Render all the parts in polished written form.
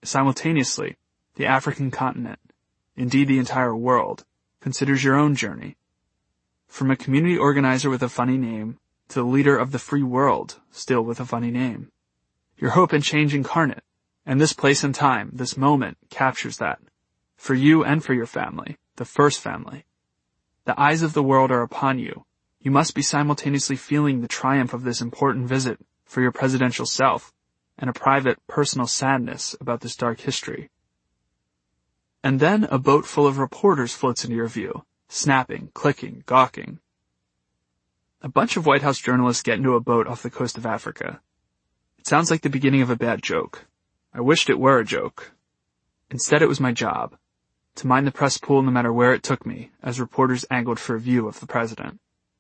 Simultaneously, the African continent, indeed the entire world, considers your own journey. From a community organizer with a funny name to the leader of the free world, still with a funny name. Your hope and change incarnate, and this place and time, this moment, captures that. For you and for your family, the first family. The eyes of the world are upon you. You must be simultaneously feeling the triumph of this important visit for your presidential self, and a private, personal sadness about this dark history. And then a boat full of reporters floats into your view, snapping, clicking, gawking. A bunch of White House journalists get into a boat off the coast of Africa. It sounds like the beginning of a bad joke. I wished it were a joke. Instead, it was my job, to mind the press pool no matter where it took me, as reporters angled for a view of the president.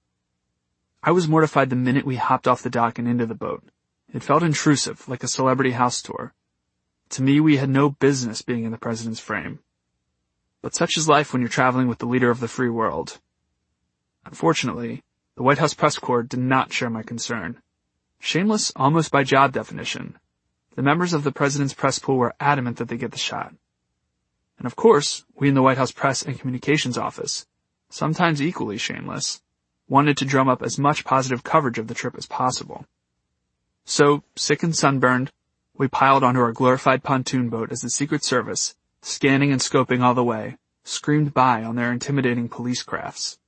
I was mortified the minute we hopped off the dock and into the boat. It felt intrusive, like a celebrity house tour. To me, we had no business being in the president's frame. But such is life when you're traveling with the leader of the free world. Unfortunately, the White House press corps did not share my concern. Shameless almost by job definition. The members of the president's press pool were adamant that they get the shot. And of course, we in the White House Press and Communications Office, sometimes equally shameless, wanted to drum up as much positive coverage of the trip as possible. So, sick and sunburned, we piled onto our glorified pontoon boat as the Secret Service, scanning and scoping all the way, screamed by on their intimidating police crafts.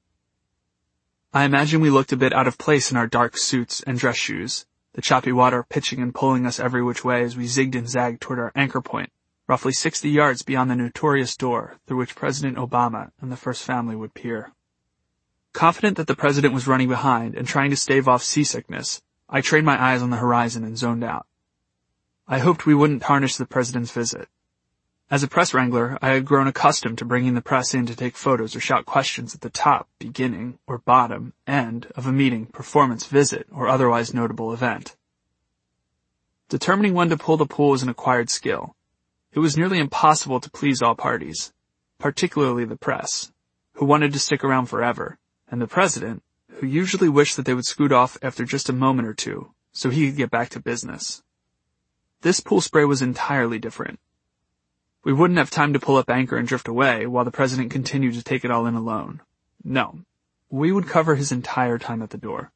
I imagine we looked a bit out of place in our dark suits and dress shoes, the choppy water pitching and pulling us every which way as we zigged and zagged toward our anchor point, roughly 60 yards beyond the notorious door through which President Obama and the First Family would peer. Confident that the president was running behind and trying to stave off seasickness, I trained my eyes on the horizon and zoned out. I hoped we wouldn't tarnish the president's visit. As a press wrangler, I had grown accustomed to bringing the press in to take photos or shout questions at the top, beginning, or bottom, end of a meeting, performance, visit, or otherwise notable event. Determining when to pull the pool is an acquired skill. It was nearly impossible to please all parties, particularly the press, who wanted to stick around forever, and the president, who usually wished that they would scoot off after just a moment or two, so he could get back to business. This pool spray was entirely different. We wouldn't have time to pull up anchor and drift away while the president continued to take it all in alone. No, we would cover his entire time at the door.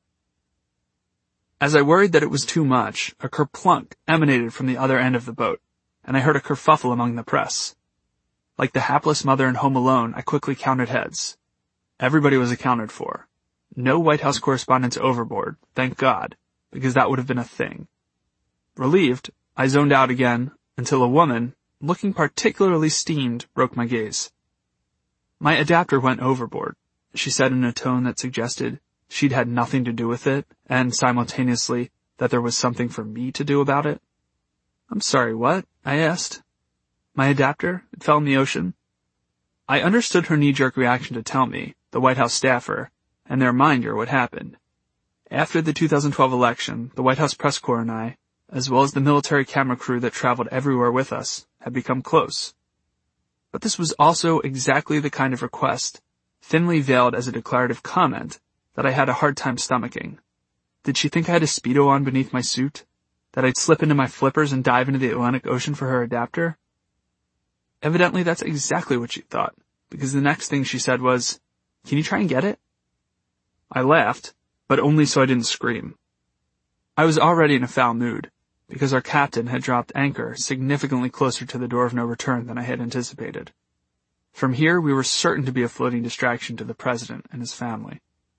As I worried that it was too much, a kerplunk emanated from the other end of the boat, and I heard a kerfuffle among the press. Like the hapless mother in Home Alone, I quickly counted heads. Everybody was accounted for. No White House correspondents overboard, thank God, because that would have been a thing. Relieved, I zoned out again until a woman, looking particularly steamed, broke my gaze. My adapter went overboard, she said in a tone that suggested she'd had nothing to do with it, and simultaneously that there was something for me to do about it. I'm sorry, what? I asked. My adapter? It fell in the ocean? I understood her knee-jerk reaction to tell me, the White House staffer, and their minder what happened. After the 2012 election, the White House press corps and I, as well as the military camera crew that traveled everywhere with us, had become close. But this was also exactly the kind of request, thinly veiled as a declarative comment, that I had a hard time stomaching. Did she think I had a Speedo on beneath my suit? That I'd slip into my flippers and dive into the Atlantic Ocean for her adapter? Evidently that's exactly what she thought, because the next thing she said was, "Can you try and get it?" I laughed, but only so I didn't scream. I was already in a foul mood, because our captain had dropped anchor significantly closer to the door of no return than I had anticipated. From here, we were certain to be a floating distraction to the president and his family.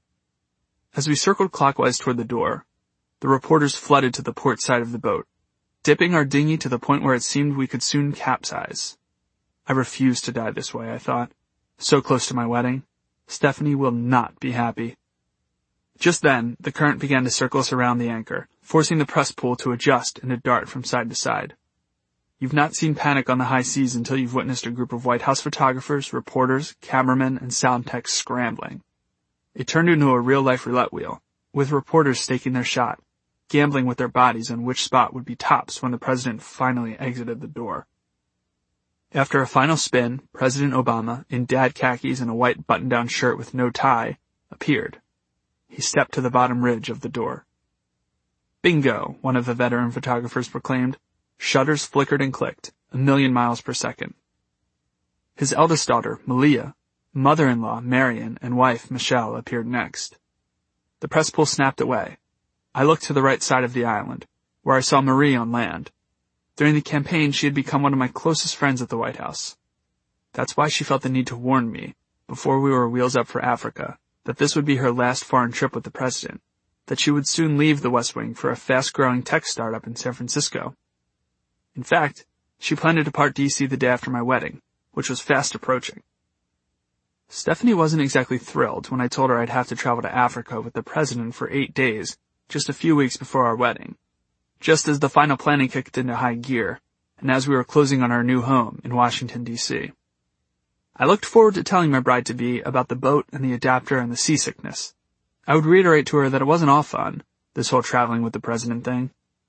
As we circled clockwise toward the door, the reporters flooded to the port side of the boat, dipping our dinghy to the point where it seemed we could soon capsize. I refused to die this way, I thought. So close to my wedding. Stephanie will not be happy. Just then, the current began to circle us around the anchor, forcing the press pool to adjust and to dart from side to side. You've not seen panic on the high seas until you've witnessed a group of White House photographers, reporters, cameramen, and sound techs scrambling. It turned into a real-life roulette wheel, with reporters staking their shot, gambling with their bodies on which spot would be tops when the president finally exited the door. After a final spin, President Obama, in dad khakis and a white button-down shirt with no tie, appeared. He stepped to the bottom ridge of the door. "Bingo," one of the veteran photographers proclaimed. Shutters flickered and clicked. 1,000,000 miles per second. His eldest daughter, Malia, mother-in-law, Marion, and wife, Michelle, appeared next. The press pool snapped away. I looked to the right side of the island, where I saw Marie on land. During the campaign, she had become one of my closest friends at the White House. That's why she felt the need to warn me, before we were wheels up for Africa, that this would be her last foreign trip with the president, that she would soon leave the West Wing for a fast-growing tech startup in San Francisco. In fact, she planned to depart D.C. the day after my wedding, which was fast approaching. Stephanie wasn't exactly thrilled when I told her I'd have to travel to Africa with the president for 8 days, just a few weeks before our wedding, just as the final planning kicked into high gear, and as we were closing on our new home in Washington, D.C. I looked forward to telling my bride-to-be about the boat and the adapter and the seasickness. I would reiterate to her that it wasn't all fun, this whole traveling with the president thing.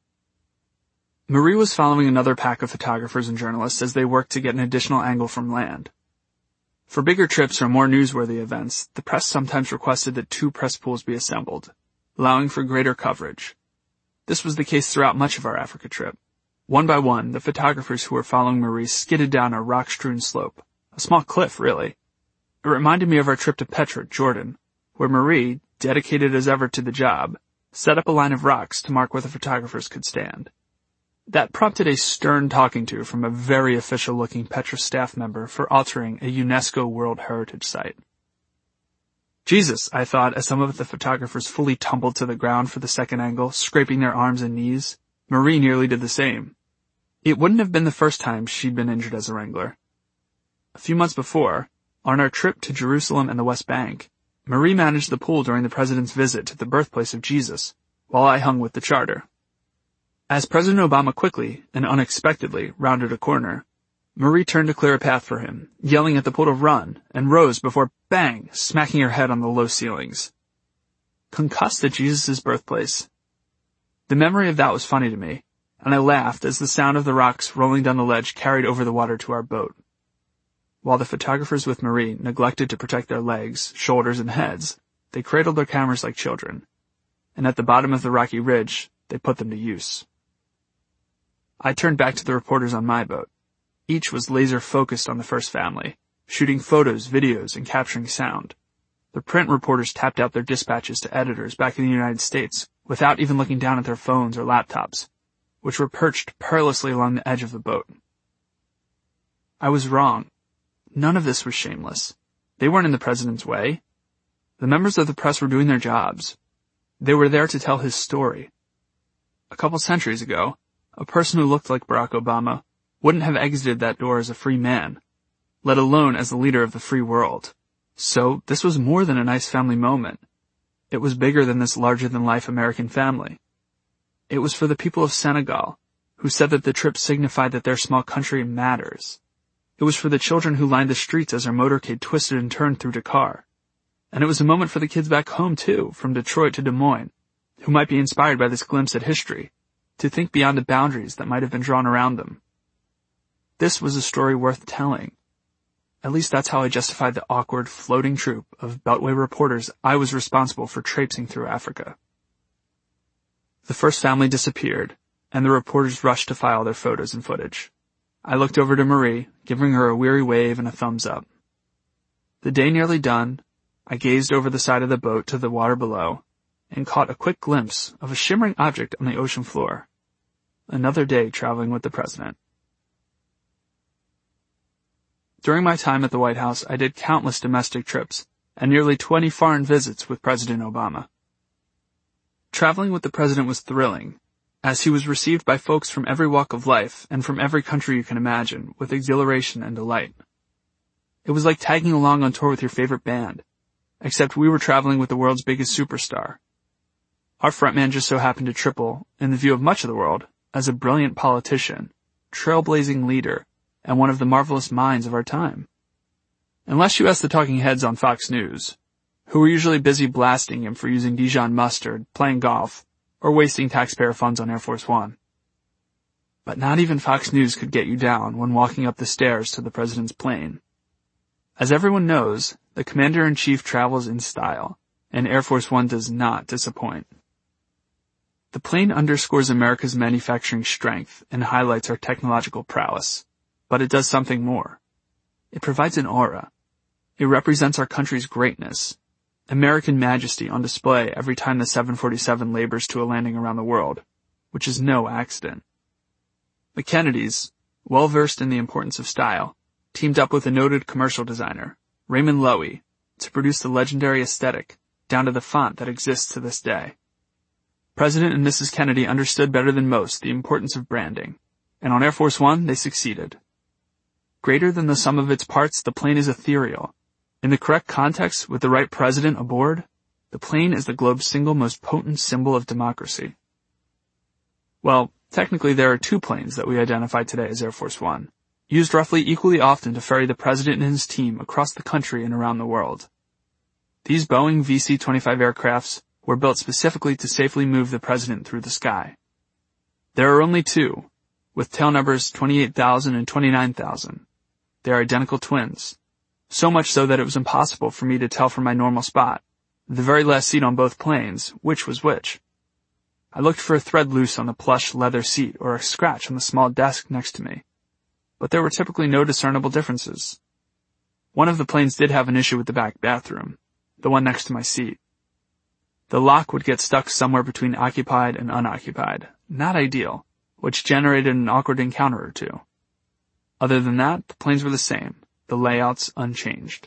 Marie was following another pack of photographers and journalists as they worked to get an additional angle from land. For bigger trips or more newsworthy events, the press sometimes requested that 2 press pools be assembled, allowing for greater coverage. This was the case throughout much of our Africa trip. One by one, the photographers who were following Marie skidded down a rock-strewn slope, a small cliff, really. It reminded me of our trip to Petra, Jordan, where Marie, dedicated as ever to the job, set up a line of rocks to mark where the photographers could stand. That prompted a stern talking to from a very official-looking Petra staff member for altering a UNESCO World Heritage Site. Jesus, I thought, as some of the photographers fully tumbled to the ground for the second angle, scraping their arms and knees. Marie nearly did the same. It wouldn't have been the first time she'd been injured as a wrangler. A few months before, on our trip to Jerusalem and the West Bank, Marie managed the pool during the president's visit to the birthplace of Jesus, while I hung with the charter. As President Obama quickly and unexpectedly rounded a corner, Marie turned to clear a path for him, yelling at the pool to run, and rose before, bang, smacking her head on the low ceilings. Concussed at Jesus' birthplace. The memory of that was funny to me, and I laughed as the sound of the rocks rolling down the ledge carried over the water to our boat. While the photographers with Marie neglected to protect their legs, shoulders, and heads, they cradled their cameras like children, and at the bottom of the rocky ridge, they put them to use. I turned back to the reporters on my boat. Each was laser-focused on the first family, shooting photos, videos, and capturing sound. The print reporters tapped out their dispatches to editors back in the United States without even looking down at their phones or laptops, which were perched perilously along the edge of the boat. I was wrong. None of this was shameless. They weren't in the president's way. The members of the press were doing their jobs. They were there to tell his story. A couple centuries ago, a person who looked like Barack Obama wouldn't have exited that door as a free man, let alone as the leader of the free world. So this was more than a nice family moment. It was bigger than this larger-than-life American family. It was for the people of Senegal, who said that the trip signified that their small country matters. It was for the children who lined the streets as our motorcade twisted and turned through Dakar. And it was a moment for the kids back home, too, from Detroit to Des Moines, who might be inspired by this glimpse at history, to think beyond the boundaries that might have been drawn around them. This was a story worth telling. At least that's how I justified the awkward, floating troop of Beltway reporters I was responsible for traipsing through Africa. The first family disappeared, and the reporters rushed to file their photos and footage. I looked over to Marie, giving her a weary wave and a thumbs up. The day nearly done, I gazed over the side of the boat to the water below, and caught a quick glimpse of a shimmering object on the ocean floor. Another day traveling with the president. During my time at the White House, I did countless domestic trips and nearly 20 foreign visits with President Obama. Traveling with the president was thrilling, as he was received by folks from every walk of life and from every country you can imagine with exhilaration and delight. It was like tagging along on tour with your favorite band, except we were traveling with the world's biggest superstar. Our frontman just so happened to triple, in the view of much of the world, as a brilliant politician, trailblazing leader, and one of the marvelous minds of our time. Unless you ask the talking heads on Fox News, who were usually busy blasting him for using Dijon mustard, playing golf, or wasting taxpayer funds on Air Force One. But not even Fox News could get you down when walking up the stairs to the president's plane. As everyone knows, the commander-in-chief travels in style, and Air Force One does not disappoint. The plane underscores America's manufacturing strength and highlights our technological prowess. but it does something more. It provides an aura. It represents our country's greatness, American majesty on display every time the 747 labors to a landing around the world, which is no accident. The Kennedys, well versed in the importance of style, teamed up with a noted commercial designer, Raymond Loewy, to produce the legendary aesthetic, down to the font that exists to this day. President and Mrs. Kennedy understood better than most the importance of branding, and on Air Force One they succeeded. Greater than the sum of its parts, the plane is ethereal. In the correct context, with the right president aboard, the plane is the globe's single most potent symbol of democracy. Well, technically there are two planes that we identify today as Air Force One, used roughly equally often to ferry the president and his team across the country and around the world. These Boeing VC-25 aircrafts were built specifically to safely move the president through the sky. There are only two, with tail numbers 28,000 and 29,000. They are identical twins, so much so that it was impossible for me to tell from my normal spot, the very last seat on both planes, which was which. I looked for a thread loose on the plush leather seat or a scratch on the small desk next to me, but there were typically no discernible differences. One of the planes did have an issue with the back bathroom, the one next to my seat. The lock would get stuck somewhere between occupied and unoccupied, not ideal, which generated an awkward encounter or two. Other than that, the planes were the same, the layouts unchanged.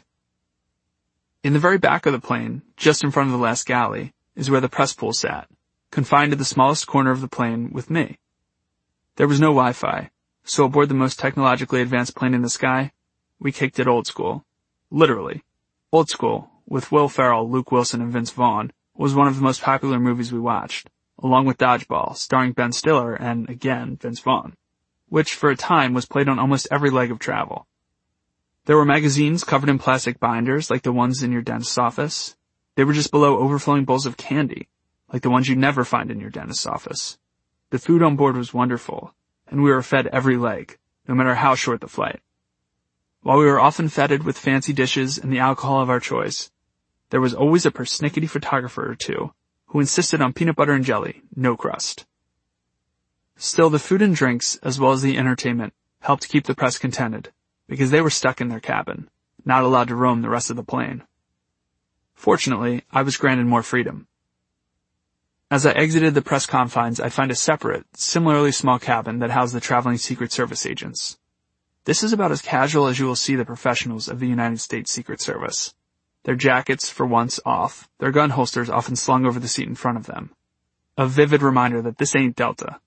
In the very back of the plane, just in front of the last galley, is where the press pool sat, confined to the smallest corner of the plane with me. There was no Wi-Fi, so aboard the most technologically advanced plane in the sky, we kicked it old school. Literally. Old School, with Will Ferrell, Luke Wilson, and Vince Vaughn, was one of the most popular movies we watched, along with Dodgeball, starring Ben Stiller and, again, Vince Vaughn, which for a time was played on almost every leg of travel. There were magazines covered in plastic binders like the ones in your dentist's office. They were just below overflowing bowls of candy, like the ones you'd never find in your dentist's office. The food on board was wonderful, and we were fed every leg, no matter how short the flight. While we were often feted with fancy dishes and the alcohol of our choice, there was always a persnickety photographer or two who insisted on peanut butter and jelly, no crust. Still, the food and drinks, as well as the entertainment, helped keep the press contented, because they were stuck in their cabin, not allowed to roam the rest of the plane. Fortunately, I was granted more freedom. As I exited the press confines, I'd find a separate, similarly small cabin that housed the traveling Secret Service agents. This is about as casual as you will see the professionals of the United States Secret Service. Their jackets, for once, off, their gun holsters often slung over the seat in front of them. A vivid reminder that this ain't Delta.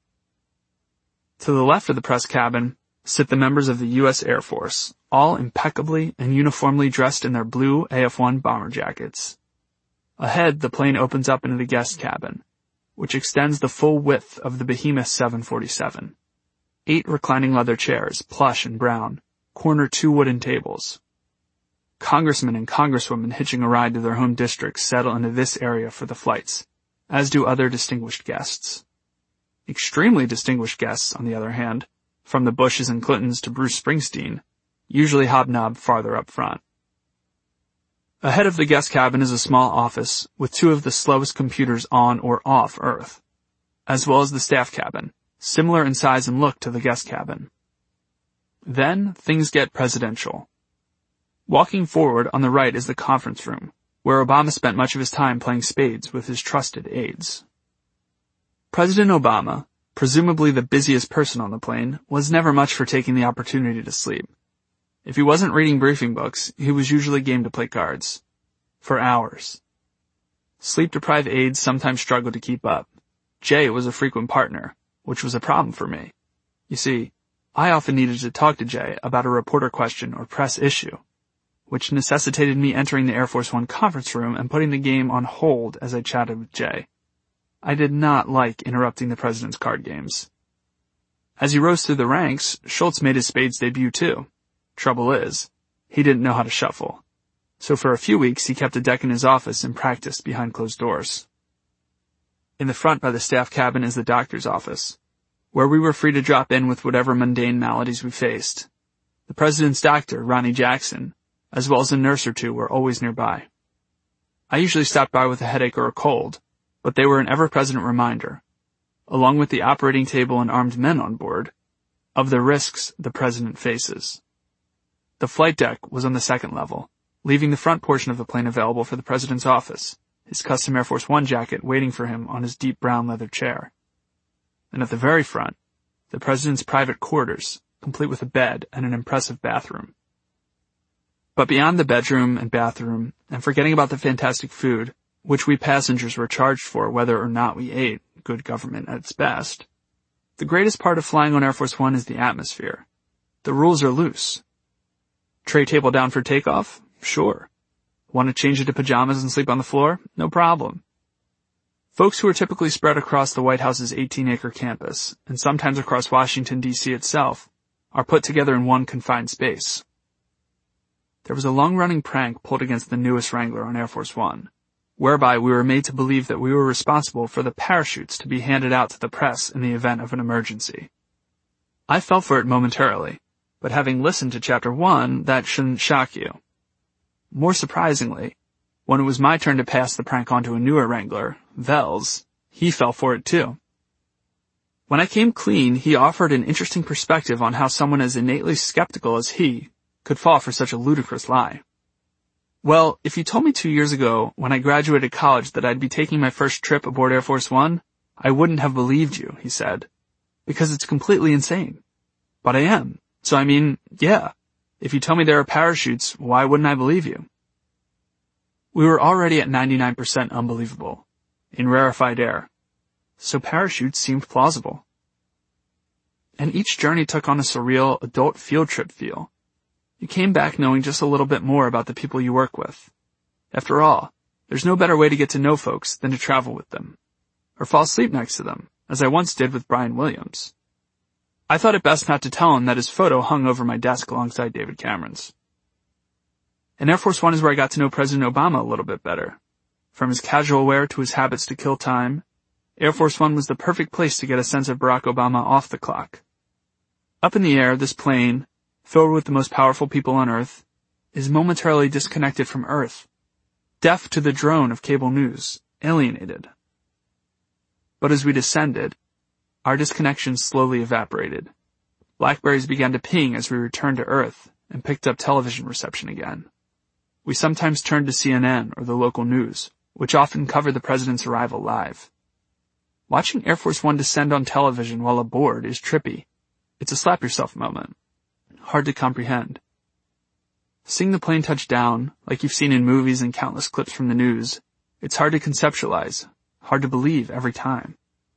To the left of the press cabin sit the members of the U.S. Air Force, all impeccably and uniformly dressed in their blue AF-1 bomber jackets. Ahead, the plane opens up into the guest cabin, which extends the full width of the behemoth 747. 8 reclining leather chairs, plush and brown, corner 2 wooden tables. Congressmen and congresswomen hitching a ride to their home districts settle into this area for the flights, as do other distinguished guests. Extremely distinguished guests, on the other hand, from the Bushes and Clintons to Bruce Springsteen, usually hobnob farther up front. Ahead of the guest cabin is a small office with 2 of the slowest computers on or off Earth, as well as the staff cabin, similar in size and look to the guest cabin. Then, things get presidential. Walking forward on the right is the conference room, where Obama spent much of his time playing spades with his trusted aides. President Obama, presumably the busiest person on the plane, was never much for taking the opportunity to sleep. If he wasn't reading briefing books, he was usually game to play cards. For hours. Sleep-deprived aides sometimes struggled to keep up. Jay was a frequent partner, which was a problem for me. You see, I often needed to talk to Jay about a reporter question or press issue, which necessitated me entering the Air Force One conference room and putting the game on hold as I chatted with Jay. I did not like interrupting the president's card games. As he rose through the ranks, Schultz made his spades debut too. Trouble is, he didn't know how to shuffle. So for a few weeks he kept a deck in his office and practiced behind closed doors. In the front by the staff cabin is the doctor's office, where we were free to drop in with whatever mundane maladies we faced. The president's doctor, Ronnie Jackson, as well as a nurse or two, were always nearby. I usually stopped by with a headache or a cold, but they were an ever-present reminder, along with the operating table and armed men on board, of the risks the president faces. The flight deck was on the second level, leaving the front portion of the plane available for the president's office, his custom Air Force One jacket waiting for him on his deep brown leather chair. And at the very front, the president's private quarters, complete with a bed and an impressive bathroom. But beyond the bedroom and bathroom, and forgetting about the fantastic food, which we passengers were charged for whether or not we ate, good government at its best, the greatest part of flying on Air Force One is the atmosphere. The rules are loose. Tray table down for takeoff? Sure. Want to change into pajamas and sleep on the floor? No problem. Folks who are typically spread across the White House's 18-acre campus, and sometimes across Washington, D.C. itself, are put together in one confined space. There was a long-running prank pulled against the newest Wrangler on Air Force One, whereby we were made to believe that we were responsible for the parachutes to be handed out to the press in the event of an emergency. I fell for it momentarily, but having listened to Chapter 1, that shouldn't shock you. More surprisingly, when it was my turn to pass the prank on to a newer Wrangler, Vels, he fell for it too. When I came clean, he offered an interesting perspective on how someone as innately skeptical as he could fall for such a ludicrous lie. Well, if you told me 2 years ago, when I graduated college, that I'd be taking my first trip aboard Air Force One, I wouldn't have believed you, he said, because it's completely insane. But I am. So I mean, yeah, if you tell me there are parachutes, why wouldn't I believe you? We were already at 99% unbelievable, in rarefied air, so parachutes seemed plausible. And each journey took on a surreal adult field trip feel. You came back knowing just a little bit more about the people you work with. After all, there's no better way to get to know folks than to travel with them, or fall asleep next to them, as I once did with Brian Williams. I thought it best not to tell him that his photo hung over my desk alongside David Cameron's. And Air Force One is where I got to know President Obama a little bit better. From his casual wear to his habits to kill time, Air Force One was the perfect place to get a sense of Barack Obama off the clock. Up in the air, this plane, filled with the most powerful people on Earth, is momentarily disconnected from Earth, deaf to the drone of cable news, alienated. But as we descended, our disconnection slowly evaporated. Blackberries began to ping as we returned to Earth and picked up television reception again. We sometimes turned to CNN or the local news, which often covered the president's arrival live. Watching Air Force One descend on television while aboard is trippy. It's a slap yourself moment. Hard to comprehend. Seeing the plane touch down, like you've seen in movies and countless clips from the news, it's hard to conceptualize, hard to believe every time.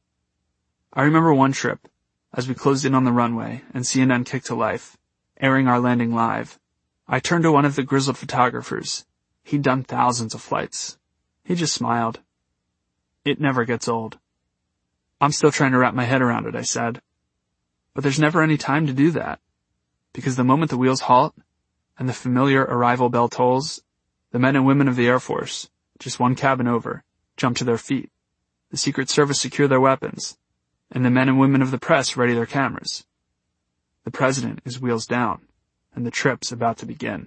I remember one trip, as we closed in on the runway and CNN kicked to life, airing our landing live. I turned to one of the grizzled photographers. He'd done thousands of flights. He just smiled. It never gets old. I'm still trying to wrap my head around it, I said. But there's never any time to do that. Because the moment the wheels halt, and the familiar arrival bell tolls, the men and women of the Air Force, just one cabin over, jump to their feet. The Secret Service secure their weapons, and the men and women of the press ready their cameras. The president is wheels down, and the trip's about to begin.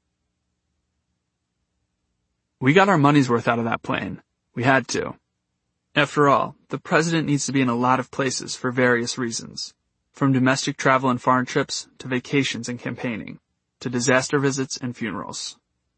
We got our money's worth out of that plane. We had to. After all, the president needs to be in a lot of places for various reasons, from domestic travel and foreign trips to vacations and campaigning, to disaster visits and funerals.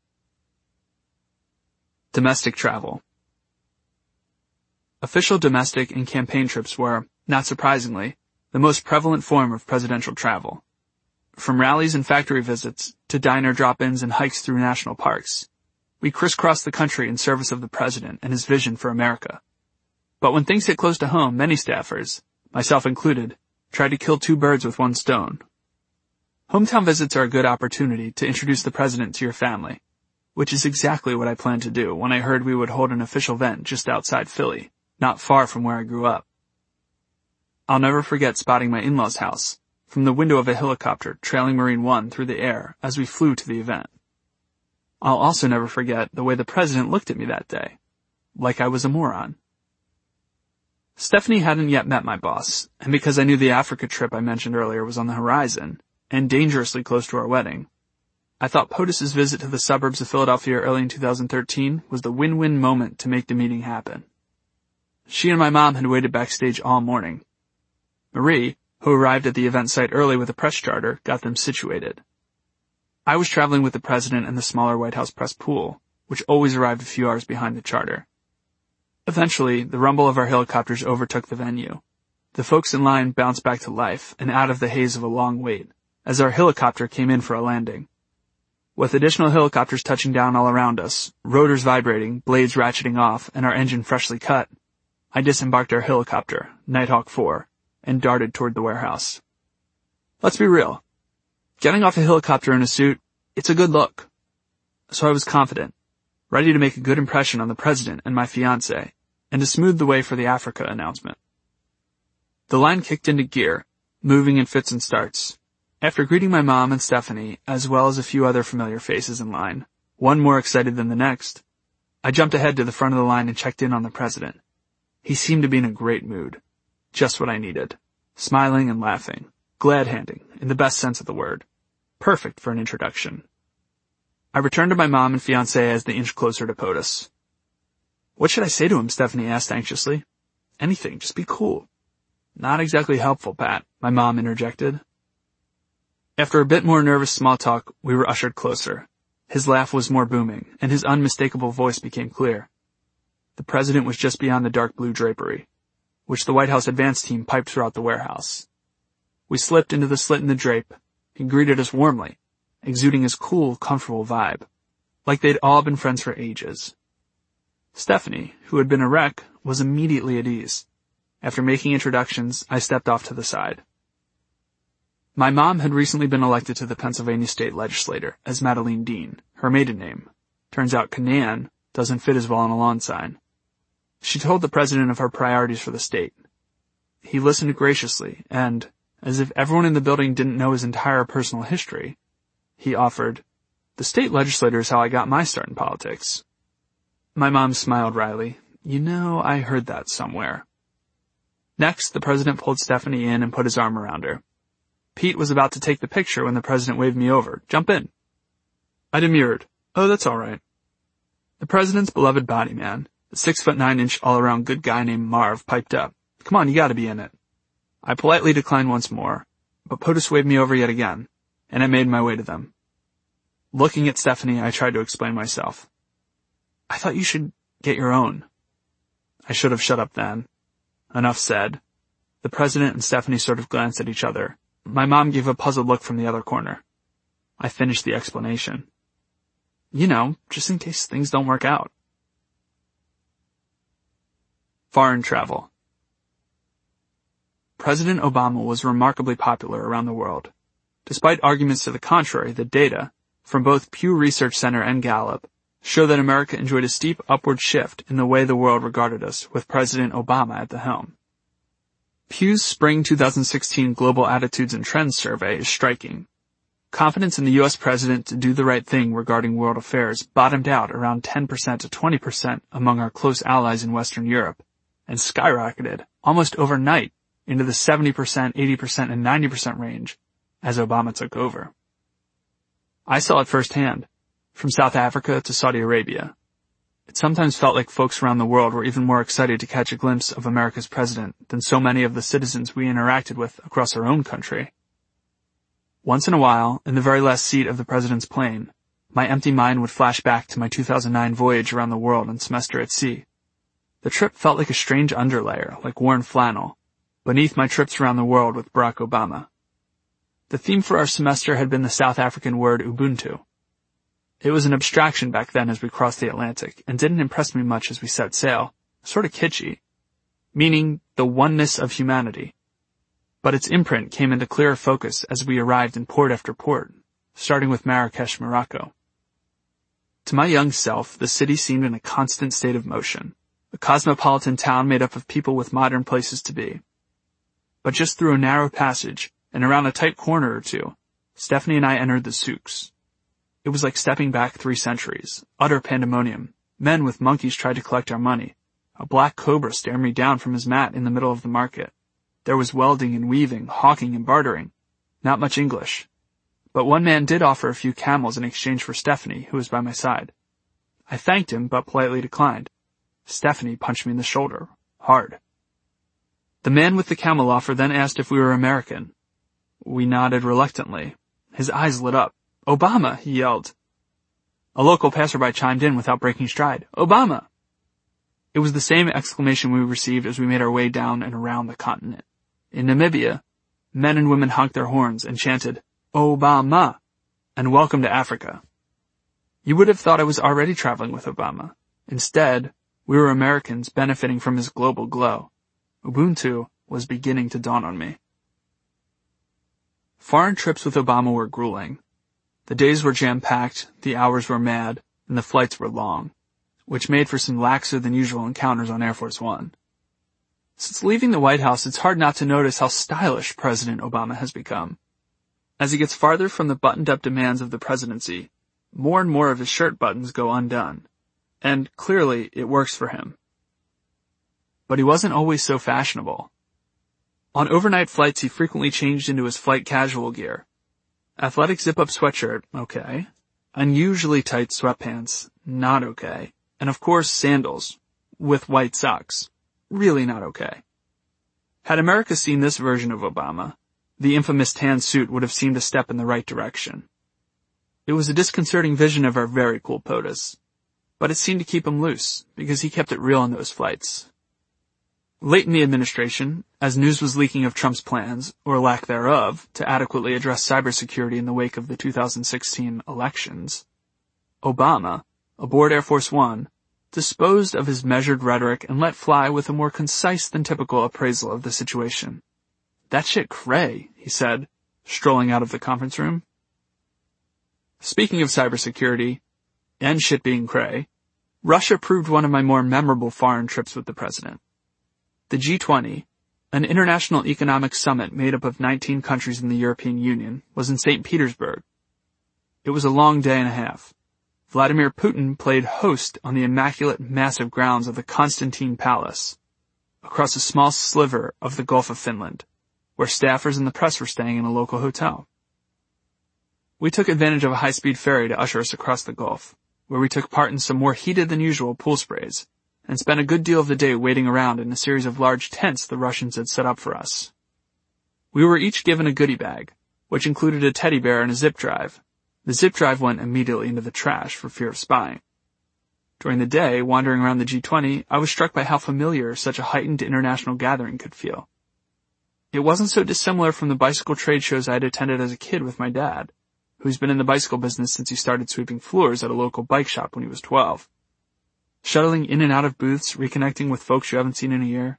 Domestic travel. Official domestic and campaign trips were, not surprisingly, the most prevalent form of presidential travel. From rallies and factory visits to diner drop-ins and hikes through national parks, we crisscrossed the country in service of the president and his vision for America. But when things hit close to home, many staffers, myself included, tried to kill two birds with one stone. Hometown visits are a good opportunity to introduce the president to your family, which is exactly what I planned to do when I heard we would hold an official event just outside Philly, not far from where I grew up. I'll never forget spotting my in-laws' house from the window of a helicopter trailing Marine One through the air as we flew to the event. I'll also never forget the way the president looked at me that day, like I was a moron. Stephanie hadn't yet met my boss, and because I knew the Africa trip I mentioned earlier was on the horizon, and dangerously close to our wedding, I thought POTUS's visit to the suburbs of Philadelphia early in 2013 was the win-win moment to make the meeting happen. She and my mom had waited backstage all morning. Marie, who arrived at the event site early with a press charter, got them situated. I was traveling with the president and the smaller White House press pool, which always arrived a few hours behind the charter. Eventually, the rumble of our helicopters overtook the venue. The folks in line bounced back to life and out of the haze of a long wait, as our helicopter came in for a landing. With additional helicopters touching down all around us, rotors vibrating, blades ratcheting off, and our engine freshly cut, I disembarked our helicopter, Nighthawk 4, and darted toward the warehouse. Let's be real. Getting off a helicopter in a suit, it's a good look. So I was confident, ready to make a good impression on the president and my fiancée, and to smooth the way for the Africa announcement. The line kicked into gear, moving in fits and starts. After greeting my mom and Stephanie, as well as a few other familiar faces in line, one more excited than the next, I jumped ahead to the front of the line and checked in on the president. He seemed to be in a great mood. Just what I needed. Smiling and laughing. Glad-handing, in the best sense of the word. Perfect for an introduction. I returned to my mom and fiancé as they inched closer to POTUS. What should I say to him? Stephanie asked anxiously. Anything, just be cool. Not exactly helpful, Pat, my mom interjected. After a bit more nervous small talk, we were ushered closer. His laugh was more booming, and his unmistakable voice became clear. The president was just beyond the dark blue drapery, which the White House advance team piped throughout the warehouse. We slipped into the slit in the drape. He greeted us warmly, exuding his cool, comfortable vibe, like they'd all been friends for ages. Stephanie, who had been a wreck, was immediately at ease. After making introductions, I stepped off to the side. My mom had recently been elected to the Pennsylvania state legislature as Madeleine Dean, her maiden name. Turns out Canaan doesn't fit as well on a lawn sign. She told the president of her priorities for the state. He listened graciously, and, as if everyone in the building didn't know his entire personal history, he offered, "The state legislature is how I got my start in politics." My mom smiled wryly. "You know, I heard that somewhere." Next, the president pulled Stephanie in and put his arm around her. Pete was about to take the picture when the president waved me over. "Jump in." I demurred. "Oh, that's all right." The president's beloved body man, the 6'9" all-around good guy named Marv, piped up. "Come on, you gotta be in it." I politely declined once more, but POTUS waved me over yet again, and I made my way to them. Looking at Stephanie, I tried to explain myself. "I thought you should get your own." I should have shut up then. Enough said. The president and Stephanie sort of glanced at each other. My mom gave a puzzled look from the other corner. I finished the explanation. You know, just in case things don't work out. Foreign travel. President Obama was remarkably popular around the world. Despite arguments to the contrary, the data, from both Pew Research Center and Gallup, show that America enjoyed a steep upward shift in the way the world regarded us with President Obama at the helm. Pew's Spring 2016 Global Attitudes and Trends survey is striking. Confidence in the U.S. president to do the right thing regarding world affairs bottomed out around 10% to 20% among our close allies in Western Europe, and skyrocketed almost overnight into the 70%, 80%, and 90% range as Obama took over. I saw it firsthand, from South Africa to Saudi Arabia. It sometimes felt like folks around the world were even more excited to catch a glimpse of America's president than so many of the citizens we interacted with across our own country. Once in a while, in the very last seat of the president's plane, my empty mind would flash back to my 2009 voyage around the world and semester at sea. The trip felt like a strange underlayer, like worn flannel, beneath my trips around the world with Barack Obama. The theme for our semester had been the South African word Ubuntu. It was an abstraction back then as we crossed the Atlantic, and didn't impress me much as we set sail, sort of kitschy, meaning the oneness of humanity. But its imprint came into clearer focus as we arrived in port after port, starting with Marrakesh, Morocco. To my young self, the city seemed in a constant state of motion, a cosmopolitan town made up of people with modern places to be. But just through a narrow passage, and around a tight corner or two, Stephanie and I entered the souks. It was like stepping back 3 centuries, utter pandemonium. Men with monkeys tried to collect our money. A black cobra stared me down from his mat in the middle of the market. There was welding and weaving, hawking and bartering. Not much English. But one man did offer a few camels in exchange for Stephanie, who was by my side. I thanked him, but politely declined. Stephanie punched me in the shoulder. Hard. The man with the camel offer then asked if we were American. We nodded reluctantly. His eyes lit up. "Obama!" he yelled. A local passerby chimed in without breaking stride. "Obama!" It was the same exclamation we received as we made our way down and around the continent. In Namibia, men and women honked their horns and chanted, "Obama!" and "Welcome to Africa." You would have thought I was already traveling with Obama. Instead, we were Americans benefiting from his global glow. Ubuntu was beginning to dawn on me. Foreign trips with Obama were grueling. The days were jam-packed, the hours were mad, and the flights were long, which made for some laxer-than-usual encounters on Air Force One. Since leaving the White House, it's hard not to notice how stylish President Obama has become. As he gets farther from the buttoned-up demands of the presidency, more and more of his shirt buttons go undone, and clearly it works for him. But he wasn't always so fashionable. On overnight flights, he frequently changed into his flight casual gear. Athletic zip-up sweatshirt, okay. Unusually tight sweatpants, not okay. And of course, sandals, with white socks, really not okay. Had America seen this version of Obama, the infamous tan suit would have seemed a step in the right direction. It was a disconcerting vision of our very cool POTUS, but it seemed to keep him loose, because he kept it real on those flights. Late in the administration, as news was leaking of Trump's plans, or lack thereof, to adequately address cybersecurity in the wake of the 2016 elections, Obama, aboard Air Force One, disposed of his measured rhetoric and let fly with a more concise than typical appraisal of the situation. "That shit cray," he said, strolling out of the conference room. Speaking of cybersecurity, and shit being cray, Russia proved one of my more memorable foreign trips with the president. The G20, an international economic summit made up of 19 countries in the European Union, was in St. Petersburg. It was a long day and a half. Vladimir Putin played host on the immaculate, massive grounds of the Constantine Palace, across a small sliver of the Gulf of Finland, where staffers and the press were staying in a local hotel. We took advantage of a high-speed ferry to usher us across the Gulf, where we took part in some more heated than usual pool sprays, and spent a good deal of the day waiting around in a series of large tents the Russians had set up for us. We were each given a goodie bag, which included a teddy bear and a zip drive. The zip drive went immediately into the trash for fear of spying. During the day, wandering around the G20, I was struck by how familiar such a heightened international gathering could feel. It wasn't so dissimilar from the bicycle trade shows I had attended as a kid with my dad, who's been in the bicycle business since he started sweeping floors at a local bike shop when he was 12. Shuttling in and out of booths, reconnecting with folks you haven't seen in a year.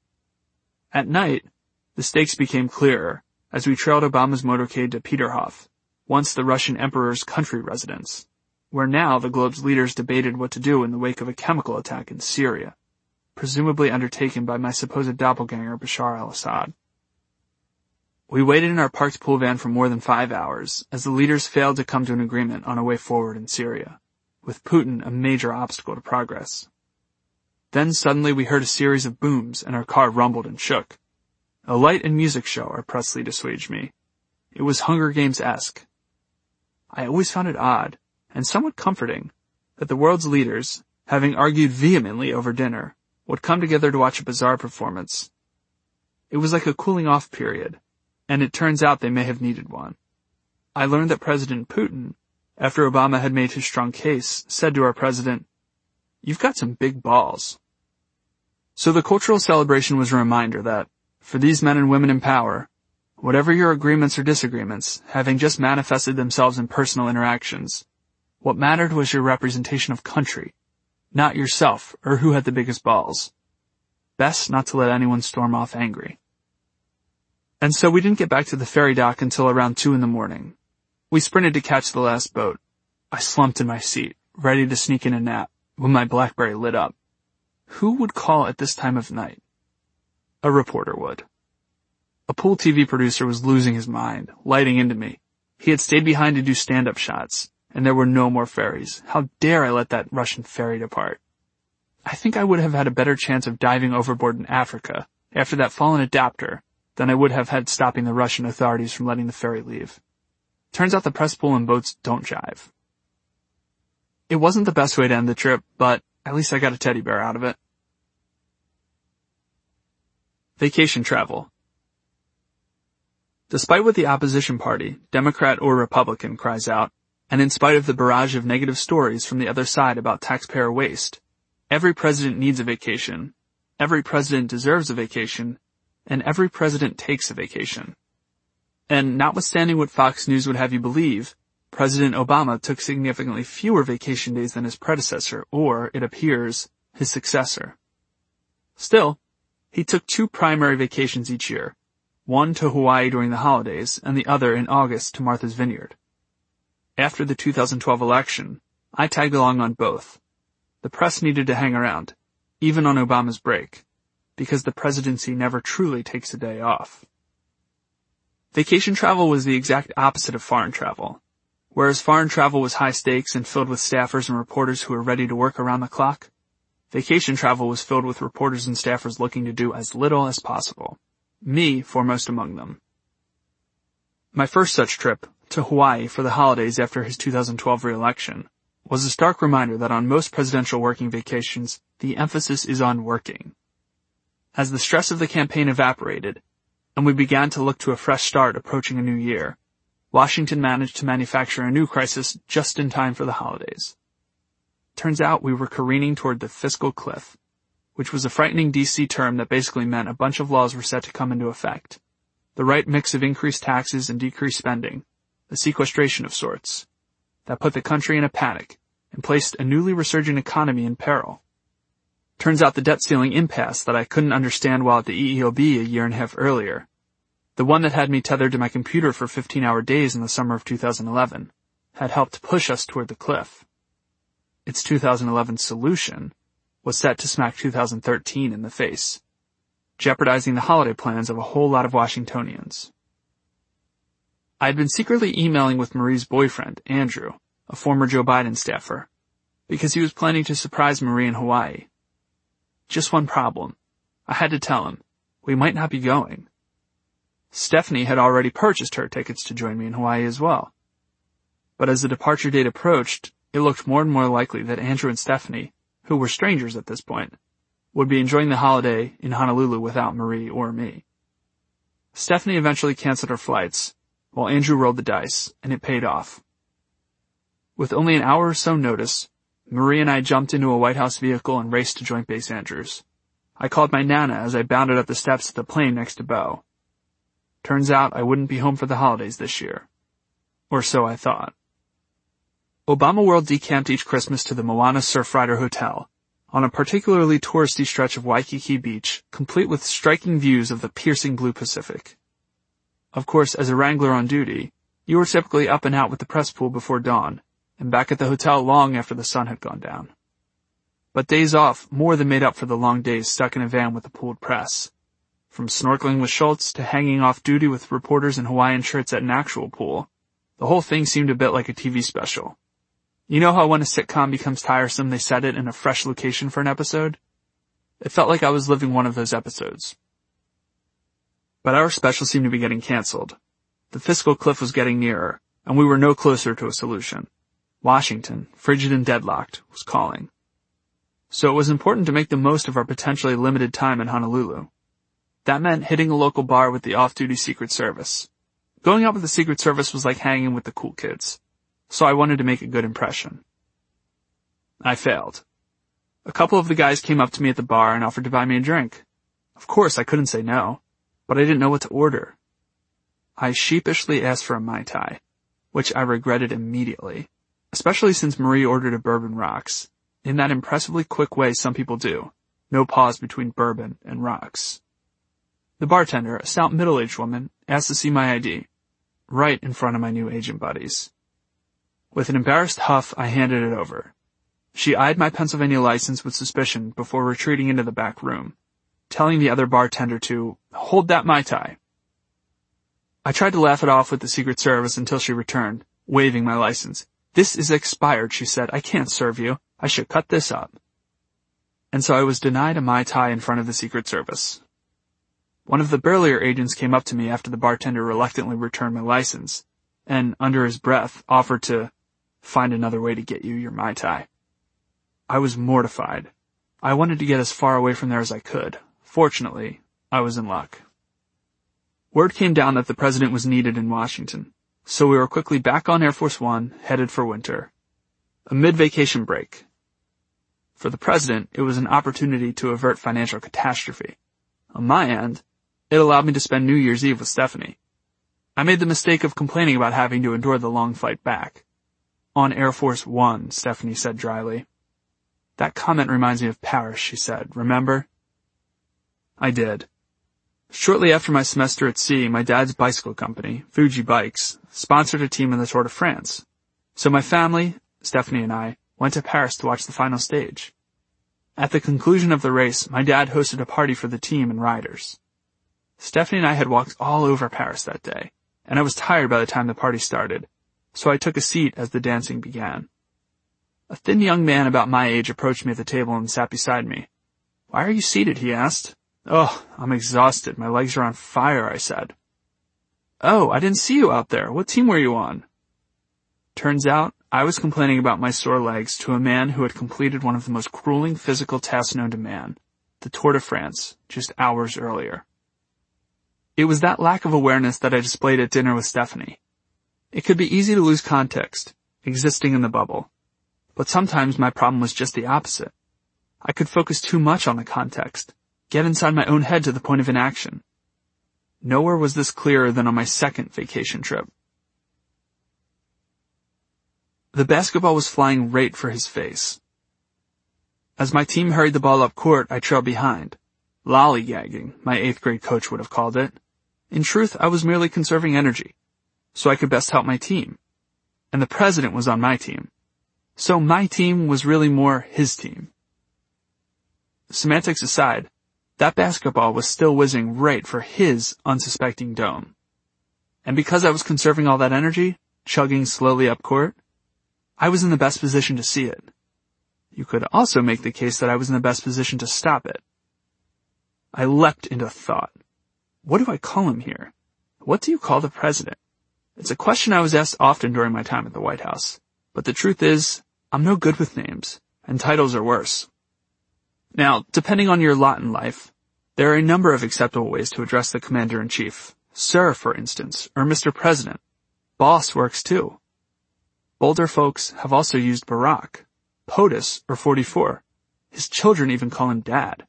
At night, the stakes became clearer as we trailed Obama's motorcade to Peterhof, once the Russian emperor's country residence, where now the globe's leaders debated what to do in the wake of a chemical attack in Syria, presumably undertaken by my supposed doppelganger Bashar al-Assad. We waited in our parked pool van for more than 5 hours as the leaders failed to come to an agreement on a way forward in Syria, with Putin a major obstacle to progress. Then suddenly we heard a series of booms and our car rumbled and shook. A light and music show, our press lead assuaged me. It was Hunger Games-esque. I always found it odd, and somewhat comforting, that the world's leaders, having argued vehemently over dinner, would come together to watch a bizarre performance. It was like a cooling-off period, and it turns out they may have needed one. I learned that President Putin, after Obama had made his strong case, said to our president, "You've got some big balls." So the cultural celebration was a reminder that, for these men and women in power, whatever your agreements or disagreements, having just manifested themselves in personal interactions, what mattered was your representation of country, not yourself or who had the biggest balls. Best not to let anyone storm off angry. And so we didn't get back to the ferry dock until around 2 a.m. We sprinted to catch the last boat. I slumped in my seat, ready to sneak in a nap, when my BlackBerry lit up. Who would call at this time of night? A reporter would. A pool TV producer was losing his mind, lighting into me. He had stayed behind to do stand-up shots, and there were no more ferries. How dare I let that Russian ferry depart? I think I would have had a better chance of diving overboard in Africa, after that fallen adapter, than I would have had stopping the Russian authorities from letting the ferry leave. Turns out the press pool and boats don't jive. It wasn't the best way to end the trip, but at least I got a teddy bear out of it. Vacation travel. Despite what the opposition party, Democrat or Republican, cries out, and in spite of the barrage of negative stories from the other side about taxpayer waste, every president needs a vacation, every president deserves a vacation, and every president takes a vacation. And notwithstanding what Fox News would have you believe, President Obama took significantly fewer vacation days than his predecessor, or, it appears, his successor. Still, he took 2 primary vacations each year, one to Hawaii during the holidays and the other in August to Martha's Vineyard. After the 2012 election, I tagged along on both. The press needed to hang around, even on Obama's break, because the presidency never truly takes a day off. Vacation travel was the exact opposite of foreign travel. Whereas foreign travel was high stakes and filled with staffers and reporters who were ready to work around the clock, vacation travel was filled with reporters and staffers looking to do as little as possible. Me foremost among them. My first such trip, to Hawaii for the holidays after his 2012 re-election, was a stark reminder that on most presidential working vacations, the emphasis is on working. As the stress of the campaign evaporated, and we began to look to a fresh start approaching a new year, Washington managed to manufacture a new crisis just in time for the holidays. Turns out we were careening toward the fiscal cliff, which was a frightening DC term that basically meant a bunch of laws were set to come into effect. The right mix of increased taxes and decreased spending, a sequestration of sorts, that put the country in a panic and placed a newly resurgent economy in peril. Turns out the debt ceiling impasse that I couldn't understand while at the EEOB a year and a half earlier, the one that had me tethered to my computer for 15-hour days in the summer of 2011, had helped push us toward the cliff. Its 2011 solution was set to smack 2013 in the face, jeopardizing the holiday plans of a whole lot of Washingtonians. I had been secretly emailing with Marie's boyfriend, Andrew, a former Joe Biden staffer, because he was planning to surprise Marie in Hawaii. Just one problem. I had to tell him, we might not be going. Stephanie had already purchased her tickets to join me in Hawaii as well. But as the departure date approached, it looked more and more likely that Andrew and Stephanie, who were strangers at this point, would be enjoying the holiday in Honolulu without Marie or me. Stephanie eventually canceled her flights, while Andrew rolled the dice, and it paid off. With only an hour or so notice, Marie and I jumped into a White House vehicle and raced to Joint Base Andrews. I called my Nana as I bounded up the steps of the plane next to Bo. Turns out I wouldn't be home for the holidays this year. Or so I thought. Obama World decamped each Christmas to the Moana Surfrider Hotel, on a particularly touristy stretch of Waikiki Beach, complete with striking views of the piercing blue Pacific. Of course, as a wrangler on duty, you were typically up and out with the press pool before dawn, and back at the hotel long after the sun had gone down. But days off more than made up for the long days stuck in a van with the pooled press. From snorkeling with Schultz to hanging off duty with reporters in Hawaiian shirts at an actual pool, the whole thing seemed a bit like a TV special. You know how when a sitcom becomes tiresome, they set it in a fresh location for an episode? It felt like I was living one of those episodes. But our special seemed to be getting canceled. The fiscal cliff was getting nearer, and we were no closer to a solution. Washington, frigid and deadlocked, was calling. So it was important to make the most of our potentially limited time in Honolulu. That meant hitting a local bar with the off-duty Secret Service. Going out with the Secret Service was like hanging with the cool kids, so I wanted to make a good impression. I failed. A couple of the guys came up to me at the bar and offered to buy me a drink. Of course, I couldn't say no, but I didn't know what to order. I sheepishly asked for a Mai Tai, which I regretted immediately, especially since Marie ordered a bourbon rocks, in that impressively quick way some people do, no pause between bourbon and rocks. The bartender, a stout middle-aged woman, asked to see my ID, right in front of my new agent buddies. With an embarrassed huff, I handed it over. She eyed my Pennsylvania license with suspicion before retreating into the back room, telling the other bartender to hold that Mai Tai. I tried to laugh it off with the Secret Service until she returned, waving my license. "This is expired," she said. "I can't serve you. I should cut this up." And so I was denied a Mai Tai in front of the Secret Service. One of the burlier agents came up to me after the bartender reluctantly returned my license, and, under his breath, offered to find another way to get you your Mai Tai. I was mortified. I wanted to get as far away from there as I could. Fortunately, I was in luck. Word came down that the president was needed in Washington, so we were quickly back on Air Force One, headed for winter. A mid-vacation break. For the president, it was an opportunity to avert financial catastrophe. On my end, it allowed me to spend New Year's Eve with Stephanie. I made the mistake of complaining about having to endure the long flight back. On Air Force One, Stephanie said dryly. That comment reminds me of Paris, she said. Remember? I did. Shortly after my semester at sea, my dad's bicycle company, Fuji Bikes, sponsored a team in the Tour de France. So my family, Stephanie and I, went to Paris to watch the final stage. At the conclusion of the race, my dad hosted a party for the team and riders. Stephanie and I had walked all over Paris that day, and I was tired by the time the party started, so I took a seat as the dancing began. A thin young man about my age approached me at the table and sat beside me. Why are you seated? He asked. Oh, I'm exhausted. My legs are on fire, I said. Oh, I didn't see you out there. What team were you on? Turns out, I was complaining about my sore legs to a man who had completed one of the most grueling physical tasks known to man, the Tour de France, just hours earlier. It was that lack of awareness that I displayed at dinner with Stephanie. It could be easy to lose context, existing in the bubble. But sometimes my problem was just the opposite. I could focus too much on the context, get inside my own head to the point of inaction. Nowhere was this clearer than on my second vacation trip. The basketball was flying right for his face. As my team hurried the ball up court, I trailed behind. Lollygagging, my 8th grade coach would have called it. In truth, I was merely conserving energy, so I could best help my team. And the president was on my team. So my team was really more his team. Semantics aside, that basketball was still whizzing right for his unsuspecting dome. And because I was conserving all that energy, chugging slowly up court, I was in the best position to see it. You could also make the case that I was in the best position to stop it. I leapt into thought. What do I call him here? What do you call the president? It's a question I was asked often during my time at the White House. But the truth is, I'm no good with names, and titles are worse. Now, depending on your lot in life, there are a number of acceptable ways to address the Commander-in-Chief. Sir, for instance, or Mr. President. Boss works too. Bolder folks have also used Barack, POTUS, or 44. His children even call him Dad.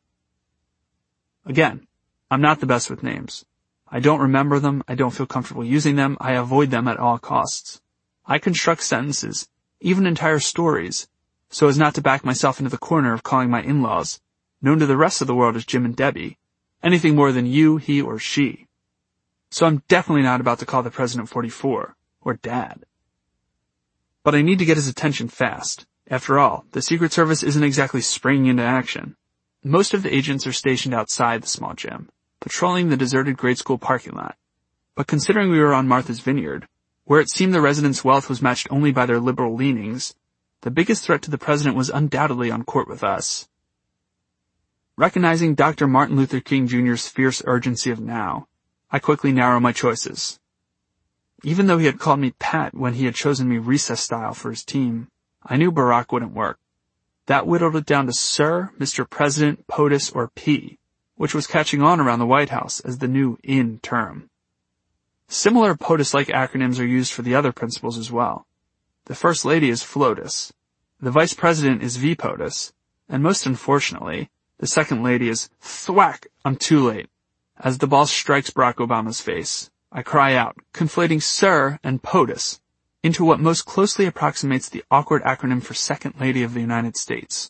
Again, I'm not the best with names. I don't remember them, I don't feel comfortable using them, I avoid them at all costs. I construct sentences, even entire stories, so as not to back myself into the corner of calling my in-laws, known to the rest of the world as Jim and Debbie, anything more than you, he, or she. So I'm definitely not about to call the President 44, or Dad. But I need to get his attention fast. After all, the Secret Service isn't exactly springing into action. Most of the agents are stationed outside the small gym, patrolling the deserted grade school parking lot. But considering we were on Martha's Vineyard, where it seemed the residents' wealth was matched only by their liberal leanings, the biggest threat to the president was undoubtedly on court with us. Recognizing Dr. Martin Luther King Jr.'s fierce urgency of now, I quickly narrowed my choices. Even though he had called me Pat when he had chosen me recess style for his team, I knew Barack wouldn't work. That whittled it down to Sir, Mr. President, POTUS, or P, which was catching on around the White House as the new in term. Similar POTUS-like acronyms are used for the other principals as well. The First Lady is FLOTUS, the Vice President is VPOTUS, and most unfortunately, the Second Lady is thwack, I'm too late. As the ball strikes Barack Obama's face, I cry out, conflating Sir and POTUS into what most closely approximates the awkward acronym for Second Lady of the United States.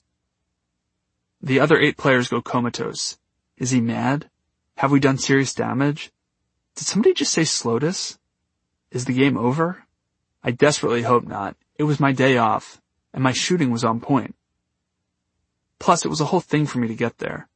The other 8 players go comatose. Is he mad? Have we done serious damage? Did somebody just say SLOTUS? Is the game over? I desperately hope not. It was my day off, and my shooting was on point. Plus, it was a whole thing for me to get there.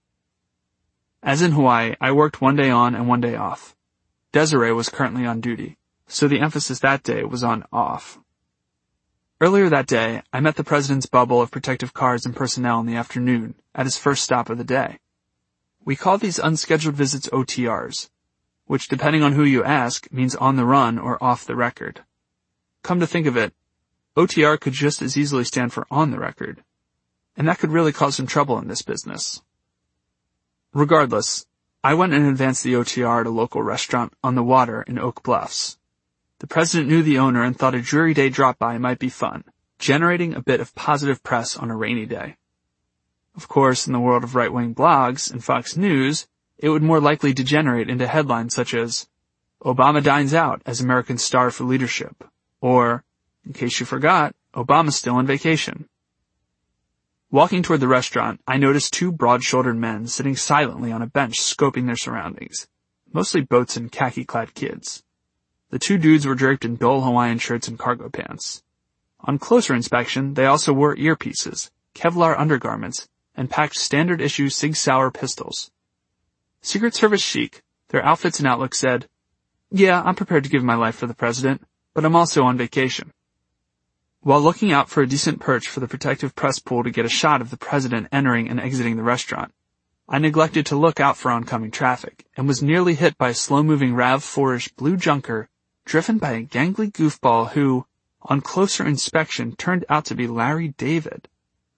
As in Hawaii, I worked one day on and one day off. Desiree was currently on duty, so the emphasis that day was on off. Earlier that day, I met the president's bubble of protective cars and personnel in the afternoon at his first stop of the day. We call these unscheduled visits OTRs, which depending on who you ask means on the run or off the record. Come to think of it, OTR could just as easily stand for on the record, and that could really cause some trouble in this business. Regardless, I went and advanced the OTR at a local restaurant on the water in Oak Bluffs. The president knew the owner and thought a dreary day drop-by might be fun, generating a bit of positive press on a rainy day. Of course, in the world of right-wing blogs and Fox News, it would more likely degenerate into headlines such as, "Obama dines out as Americans starve for leadership," or, "In case you forgot, Obama's still on vacation." Walking toward the restaurant, I noticed two broad-shouldered men sitting silently on a bench scoping their surroundings, mostly boats and khaki-clad kids. The two dudes were draped in dull Hawaiian shirts and cargo pants. On closer inspection, they also wore earpieces, Kevlar undergarments, and packed standard-issue Sig Sauer pistols. Secret Service chic, their outfits and outlook said, "Yeah, I'm prepared to give my life for the president, but I'm also on vacation." While looking out for a decent perch for the protective press pool to get a shot of the president entering and exiting the restaurant, I neglected to look out for oncoming traffic and was nearly hit by a slow-moving RAV4-ish blue junker driven by a gangly goofball who, on closer inspection, turned out to be Larry David.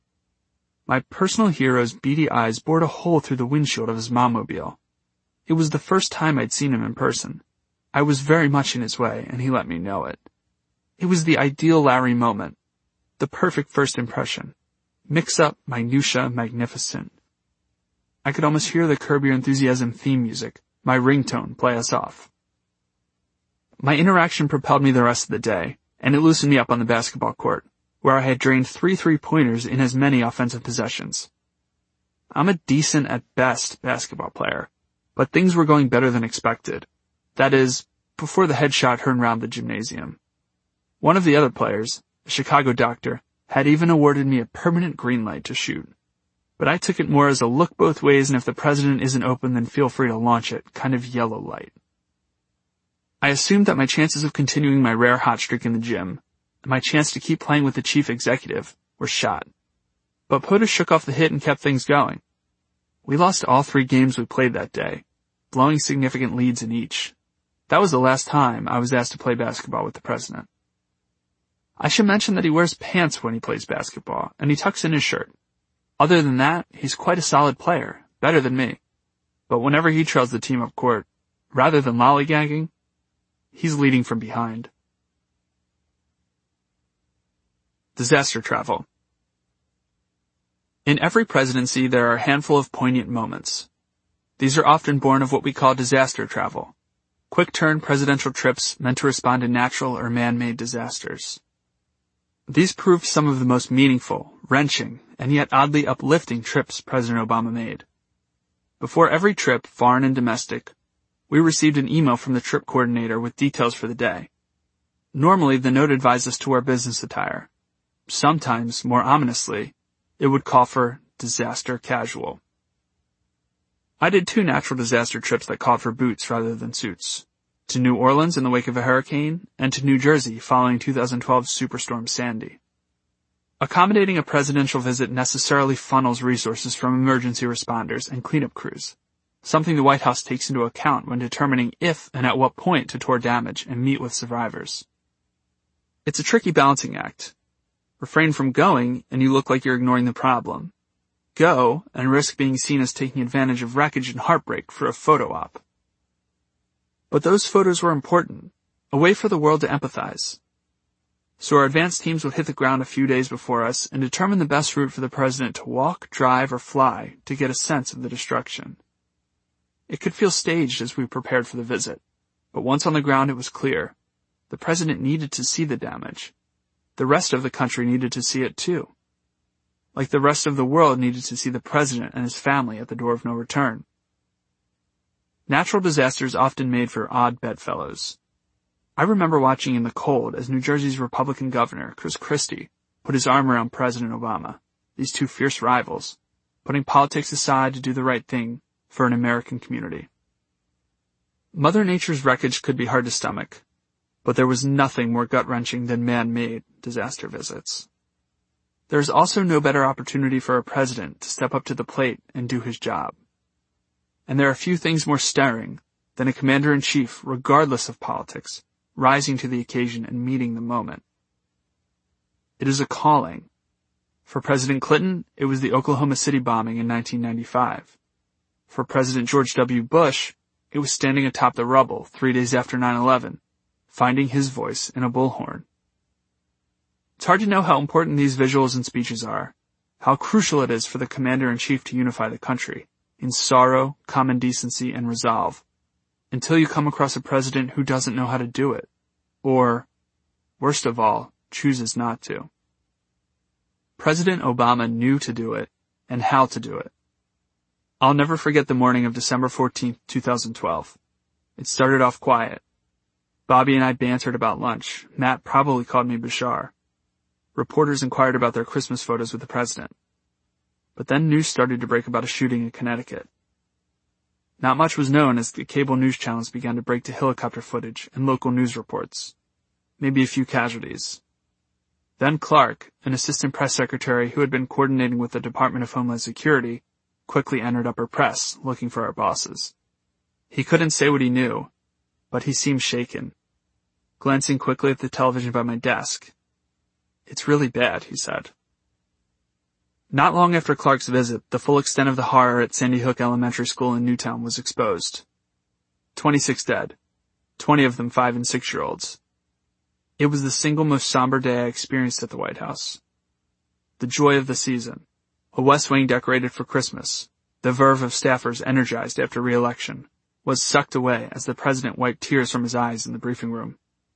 My personal hero's beady eyes bored a hole through the windshield of his Mommobile. It was the first time I'd seen him in person. I was very much in his way, and he let me know it. It was the ideal Larry moment, the perfect first impression. Mix up, minutia, magnificent. I could almost hear the Curb Your Enthusiasm theme music, my ringtone, play us off. My interaction propelled me the rest of the day, and it loosened me up on the basketball court, where I had drained 3 3-pointers in as many offensive possessions. I'm a decent at best basketball player, but things were going better than expected. That is, before the headshot heard round the gymnasium. One of the other players, a Chicago doctor, had even awarded me a permanent green light to shoot. But I took it more as a look both ways and if the president isn't open then feel free to launch it kind of yellow light. I assumed that my chances of continuing my rare hot streak in the gym, and my chance to keep playing with the chief executive, were shot. But POTUS shook off the hit and kept things going. We lost all 3 games we played that day, blowing significant leads in each. That was the last time I was asked to play basketball with the president. I should mention that he wears pants when he plays basketball, and he tucks in his shirt. Other than that, he's quite a solid player, better than me. But whenever he trails the team up court, rather than lollygagging, he's leading from behind. Disaster travel. In every presidency, there are a handful of poignant moments. These are often born of what we call disaster travel, quick-turn presidential trips meant to respond to natural or man-made disasters. These proved some of the most meaningful, wrenching, and yet oddly uplifting trips President Obama made. Before every trip, foreign and domestic, we received an email from the trip coordinator with details for the day. Normally, the note advised us to wear business attire. Sometimes, more ominously, it would call for disaster casual. I did 2 natural disaster trips that called for boots rather than suits. To New Orleans in the wake of a hurricane, and to New Jersey following 2012 Superstorm Sandy. Accommodating a presidential visit necessarily funnels resources from emergency responders and cleanup crews, something the White House takes into account when determining if and at what point to tour damage and meet with survivors. It's a tricky balancing act. Refrain from going, and you look like you're ignoring the problem. Go, and risk being seen as taking advantage of wreckage and heartbreak for a photo op. But those photos were important, a way for the world to empathize. So our advance teams would hit the ground a few days before us and determine the best route for the president to walk, drive, or fly to get a sense of the destruction. It could feel staged as we prepared for the visit, but once on the ground it was clear. The president needed to see the damage. The rest of the country needed to see it too. Like the rest of the world needed to see the president and his family at the door of no return. Natural disasters often made for odd bedfellows. I remember watching in the cold as New Jersey's Republican governor, Chris Christie, put his arm around President Obama, these 2 fierce rivals, putting politics aside to do the right thing for an American community. Mother Nature's wreckage could be hard to stomach, but there was nothing more gut-wrenching than man-made disaster visits. There is also no better opportunity for a president to step up to the plate and do his job. And there are few things more stirring than a commander-in-chief, regardless of politics, rising to the occasion and meeting the moment. It is a calling. For President Clinton, it was the Oklahoma City bombing in 1995. For President George W. Bush, it was standing atop the rubble 3 days after 9/11, finding his voice in a bullhorn. It's hard to know how important these visuals and speeches are, how crucial it is for the commander-in-chief to unify the country, in sorrow, common decency, and resolve, until you come across a president who doesn't know how to do it, or, worst of all, chooses not to. President Obama knew to do it, and how to do it. I'll never forget the morning of December 14, 2012. It started off quiet. Bobby and I bantered about lunch. Matt probably called me Bashar. Reporters inquired about their Christmas photos with the president. But then news started to break about a shooting in Connecticut. Not much was known as the cable news channels began to break to helicopter footage and local news reports. Maybe a few casualties. Then Clark, an assistant press secretary who had been coordinating with the Department of Homeland Security, quickly entered upper press, looking for our bosses. He couldn't say what he knew, but he seemed shaken. Glancing quickly at the television by my desk, "It's really bad," he said. Not long after Clark's visit, the full extent of the horror at Sandy Hook Elementary School in Newtown was exposed. 26 dead, 20 of them 5- and 6-year-olds. It was the single most somber day I experienced at the White House. The joy of the season, a West Wing decorated for Christmas, the verve of staffers energized after re-election, was sucked away as the president wiped tears from his eyes in the briefing room.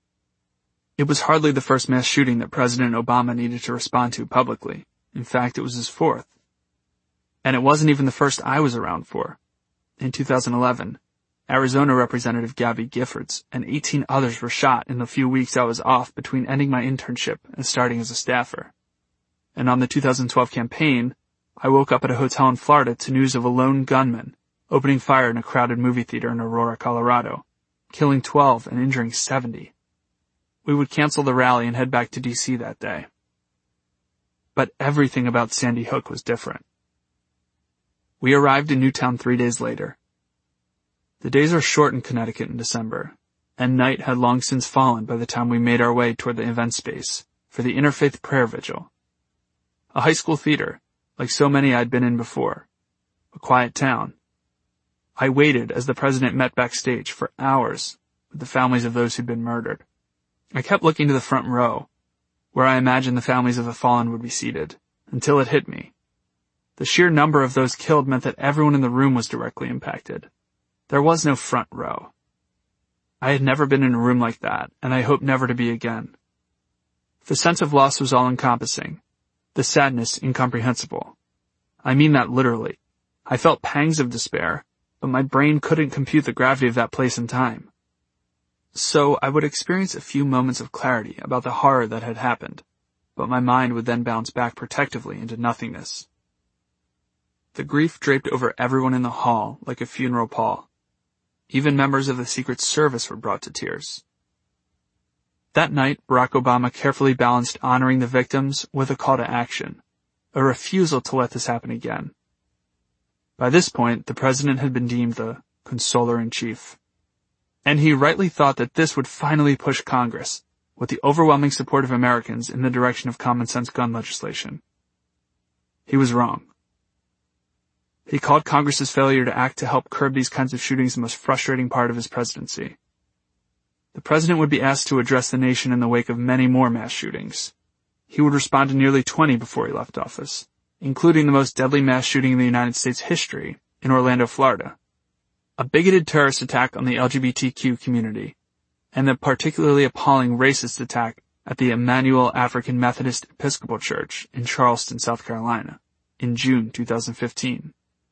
It was hardly the first mass shooting that President Obama needed to respond to publicly. In fact, it was his fourth. And it wasn't even the first I was around for. In 2011, Arizona Representative Gabby Giffords and 18 others were shot in the few weeks I was off between ending my internship and starting as a staffer. And on the 2012 campaign, I woke up at a hotel in Florida to news of a lone gunman opening fire in a crowded movie theater in Aurora, Colorado, killing 12 and injuring 70. We would cancel the rally and head back to D.C. that day. But everything about Sandy Hook was different. We arrived in Newtown 3 days later. The days are short in Connecticut in December, and night had long since fallen by the time we made our way toward the event space for the Interfaith Prayer Vigil. A high school theater, like so many I'd been in before. A quiet town. I waited as the president met backstage for hours with the families of those who'd been murdered. I kept looking to the front row, where I imagined the families of the fallen would be seated, until it hit me. The sheer number of those killed meant that everyone in the room was directly impacted. There was no front row. I had never been in a room like that, and I hoped never to be again. The sense of loss was all-encompassing, the sadness incomprehensible. I mean that literally. I felt pangs of despair, but my brain couldn't compute the gravity of that place and time. So I would experience a few moments of clarity about the horror that had happened, but my mind would then bounce back protectively into nothingness. The grief draped over everyone in the hall like a funeral pall. Even members of the Secret Service were brought to tears. That night, Barack Obama carefully balanced honoring the victims with a call to action, a refusal to let this happen again. By this point, the president had been deemed the consoler-in-chief. And he rightly thought that this would finally push Congress, with the overwhelming support of Americans, in the direction of common-sense gun legislation. He was wrong. He called Congress's failure to act to help curb these kinds of shootings the most frustrating part of his presidency. The president would be asked to address the nation in the wake of many more mass shootings. He would respond to nearly 20 before he left office, including the most deadly mass shooting in the United States history in Orlando, Florida. A bigoted terrorist attack on the LGBTQ community, and the particularly appalling racist attack at the Emmanuel African Methodist Episcopal Church in Charleston, South Carolina, in June 2015.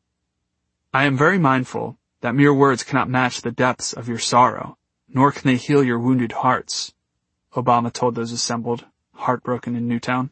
I am very mindful that mere words cannot match the depths of your sorrow, nor can they heal your wounded hearts, Obama told those assembled, heartbroken in Newtown.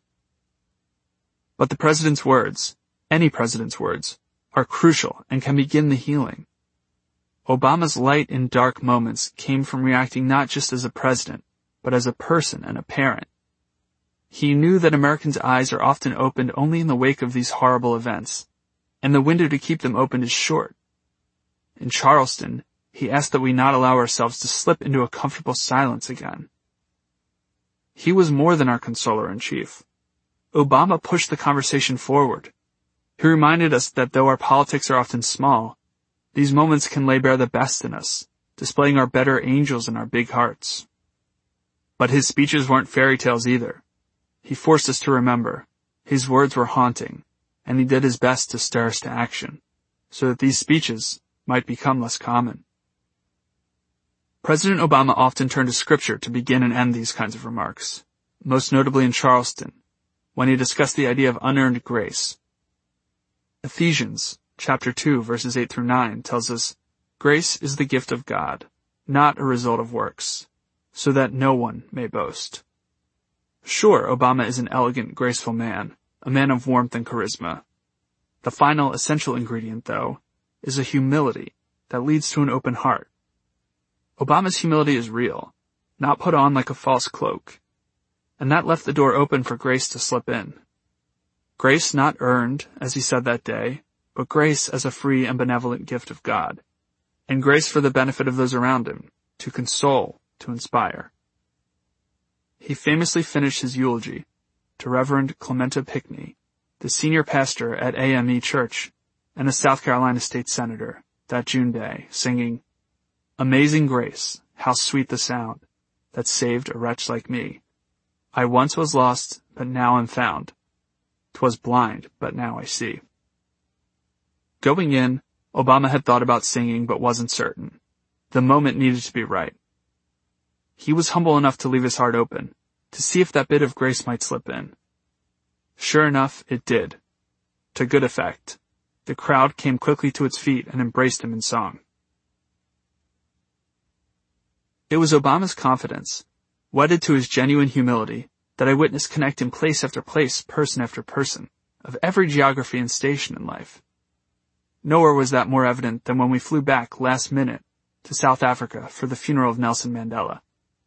But the president's words, any president's words, are crucial and can begin the healing. Obama's light in dark moments came from reacting not just as a president, but as a person and a parent. He knew that Americans' eyes are often opened only in the wake of these horrible events, and the window to keep them open is short. In Charleston, he asked that we not allow ourselves to slip into a comfortable silence again. He was more than our consoler-in-chief. Obama pushed the conversation forward. He reminded us that though our politics are often small, These moments can lay bare the best in us, displaying our better angels and our big hearts. But his speeches weren't fairy tales either. He forced us to remember. His words were haunting, and he did his best to stir us to action, so that these speeches might become less common. President Obama often turned to scripture to begin and end these kinds of remarks, most notably in Charleston, when he discussed the idea of unearned grace. Ephesians chapter 2, verses 8 through 9 tells us, "Grace is the gift of God, not a result of works, so that no one may boast." Sure, Obama is an elegant, graceful man, a man of warmth and charisma. The final essential ingredient, though, is a humility that leads to an open heart. Obama's humility is real, not put on like a false cloak, and that left the door open for grace to slip in. Grace not earned, as he said that day, but grace as a free and benevolent gift of God, and grace for the benefit of those around him, to console, to inspire. He famously finished his eulogy to Reverend Clementa Pinckney, the senior pastor at AME Church and a South Carolina state senator, that June day, singing, "Amazing grace, how sweet the sound, that saved a wretch like me. I once was lost, but now am found. 'Twas blind, but now I see." Going in, Obama had thought about singing but wasn't certain. The moment needed to be right. He was humble enough to leave his heart open, to see if that bit of grace might slip in. Sure enough, it did. To good effect. The crowd came quickly to its feet and embraced him in song. It was Obama's confidence, wedded to his genuine humility, that I witnessed connect in place after place, person after person, of every geography and station in life. Nowhere was that more evident than when we flew back last minute to South Africa for the funeral of Nelson Mandela.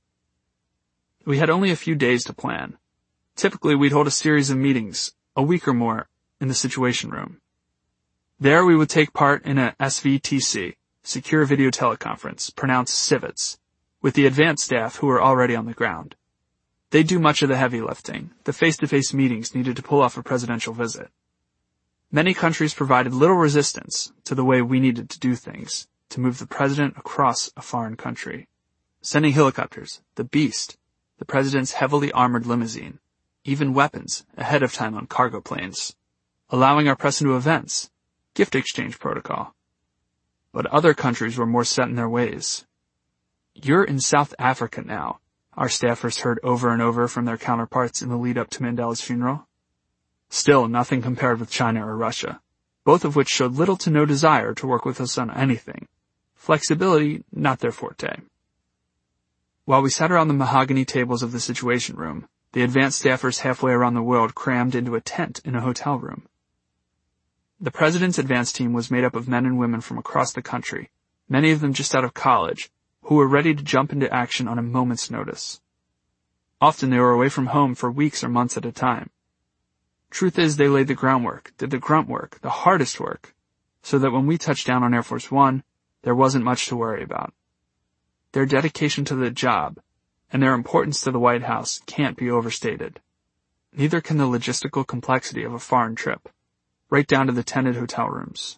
We had only a few days to plan. Typically, we'd hold a series of meetings, a week or more, in the Situation Room. There we would take part in a SVTC, Secure Video Teleconference, pronounced CIVETS, with the advanced staff who were already on the ground. They do much of the heavy lifting, the face-to-face meetings needed to pull off a presidential visit. Many countries provided little resistance to the way we needed to do things, to move the president across a foreign country. Sending helicopters, the Beast, the president's heavily armored limousine, even weapons ahead of time on cargo planes, allowing our press into events, gift exchange protocol. But other countries were more set in their ways. "You're in South Africa now," our staffers heard over and over from their counterparts in the lead-up to Mandela's funeral. Still, nothing compared with China or Russia, both of which showed little to no desire to work with us on anything. Flexibility, not their forte. While we sat around the mahogany tables of the Situation Room, the advanced staffers halfway around the world crammed into a tent in a hotel room. The president's advance team was made up of men and women from across the country, many of them just out of college, who were ready to jump into action on a moment's notice. Often they were away from home for weeks or months at a time. Truth is, they laid the groundwork, did the grunt work, the hardest work, so that when we touched down on Air Force One, there wasn't much to worry about. Their dedication to the job and their importance to the White House can't be overstated. Neither can the logistical complexity of a foreign trip, right down to the tented hotel rooms.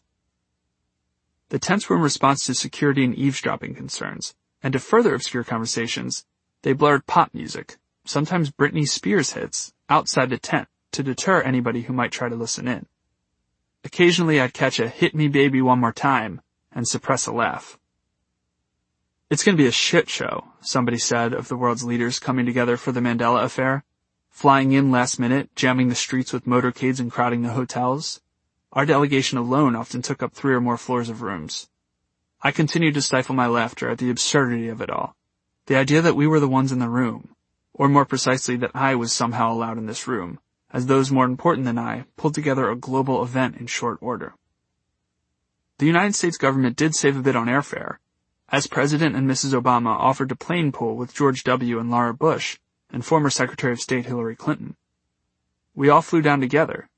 The tents were in response to security and eavesdropping concerns, and to further obscure conversations, they blared pop music, sometimes Britney Spears hits, outside the tent to deter anybody who might try to listen in. Occasionally I'd catch a "hit me baby one more time" and suppress a laugh. "It's going to be a shit show," somebody said of the world's leaders coming together for the Mandela affair, flying in last minute, jamming the streets with motorcades and crowding the hotels. Our delegation alone often took up 3 or more floors of rooms. I continued to stifle my laughter at the absurdity of it all. The idea that we were the ones in the room, or more precisely that I was somehow allowed in this room, as those more important than I pulled together a global event in short order. The United States government did save a bit on airfare, as President and Mrs. Obama offered to plane pool with George W. and Laura Bush and former Secretary of State Hillary Clinton. We all flew down together.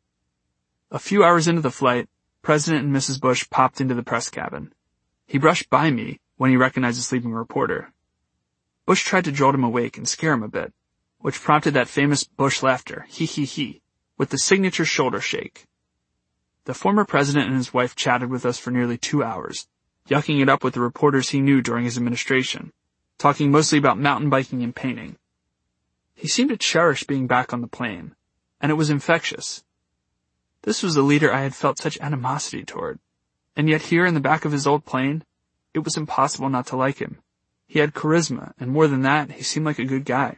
A few hours into the flight, President and Mrs. Bush popped into the press cabin. He brushed by me when he recognized a sleeping reporter. Bush tried to jolt him awake and scare him a bit, which prompted that famous Bush laughter, he, with the signature shoulder shake. The former president and his wife chatted with us for nearly 2 hours, yucking it up with the reporters he knew during his administration, talking mostly about mountain biking and painting. He seemed to cherish being back on the plane, and it was infectious. This was a leader I had felt such animosity toward, and yet here in the back of his old plane, it was impossible not to like him. He had charisma, and more than that, he seemed like a good guy.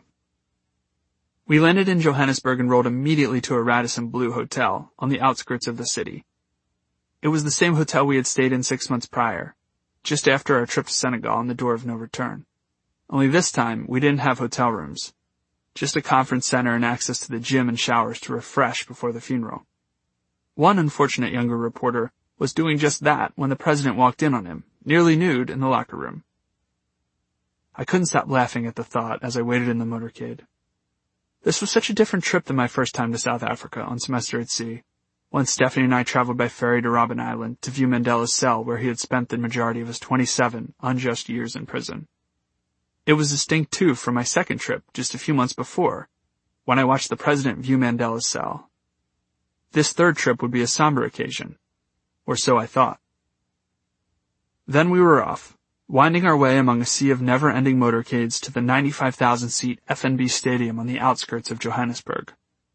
We landed in Johannesburg and rolled immediately to a Radisson Blu hotel on the outskirts of the city. It was the same hotel we had stayed in 6 months prior, just after our trip to Senegal and the door of no return. Only this time, we didn't have hotel rooms, just a conference center and access to the gym and showers to refresh before the funeral. One unfortunate younger reporter was doing just that when the president walked in on him, nearly nude, in the locker room. I couldn't stop laughing at the thought as I waited in the motorcade. This was such a different trip than my first time to South Africa on semester at sea, when Stephanie and I traveled by ferry to Robben Island to view Mandela's cell where he had spent the majority of his 27 unjust years in prison. It was distinct, too, from my second trip just a few months before, when I watched the president view Mandela's cell. This third trip would be a somber occasion, or so I thought. Then we were off, winding our way among a sea of never-ending motorcades to the 95,000-seat FNB Stadium on the outskirts of Johannesburg.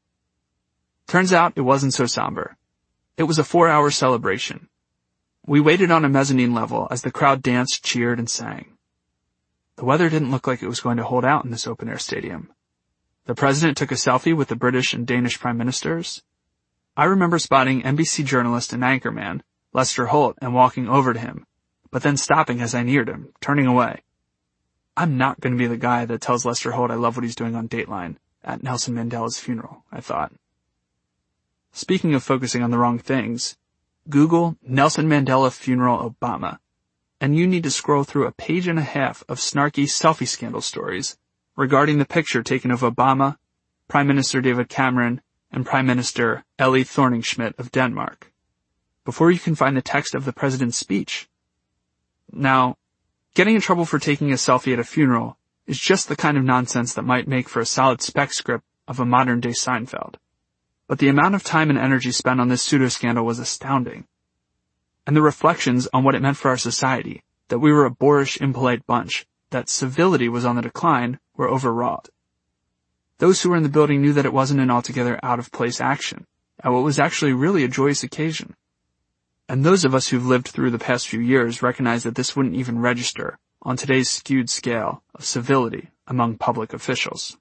Turns out it wasn't so somber. It was a 4-hour celebration. We waited on a mezzanine level as the crowd danced, cheered, and sang. The weather didn't look like it was going to hold out in this open-air stadium. The president took a selfie with the British and Danish prime ministers. I remember spotting NBC journalist and anchorman Lester Holt and walking over to him, but then stopping as I neared him, turning away. I'm not going to be the guy that tells Lester Holt I love what he's doing on Dateline at Nelson Mandela's funeral, I thought. Speaking of focusing on the wrong things, Google Nelson Mandela funeral Obama, and you need to scroll through a page and a half of snarky selfie scandal stories regarding the picture taken of Obama, Prime Minister David Cameron, and Prime Minister Helle Thorning-Schmidt of Denmark, before you can find the text of the president's speech. Now, getting in trouble for taking a selfie at a funeral is just the kind of nonsense that might make for a solid spec script of a modern-day Seinfeld. But the amount of time and energy spent on this pseudo-scandal was astounding. And the reflections on what it meant for our society, that we were a boorish, impolite bunch, that civility was on the decline, were overwrought. Those who were in the building knew that it wasn't an altogether out-of-place action, at what was actually really a joyous occasion. And those of us who've lived through the past few years recognize that this wouldn't even register on today's skewed scale of civility among public officials.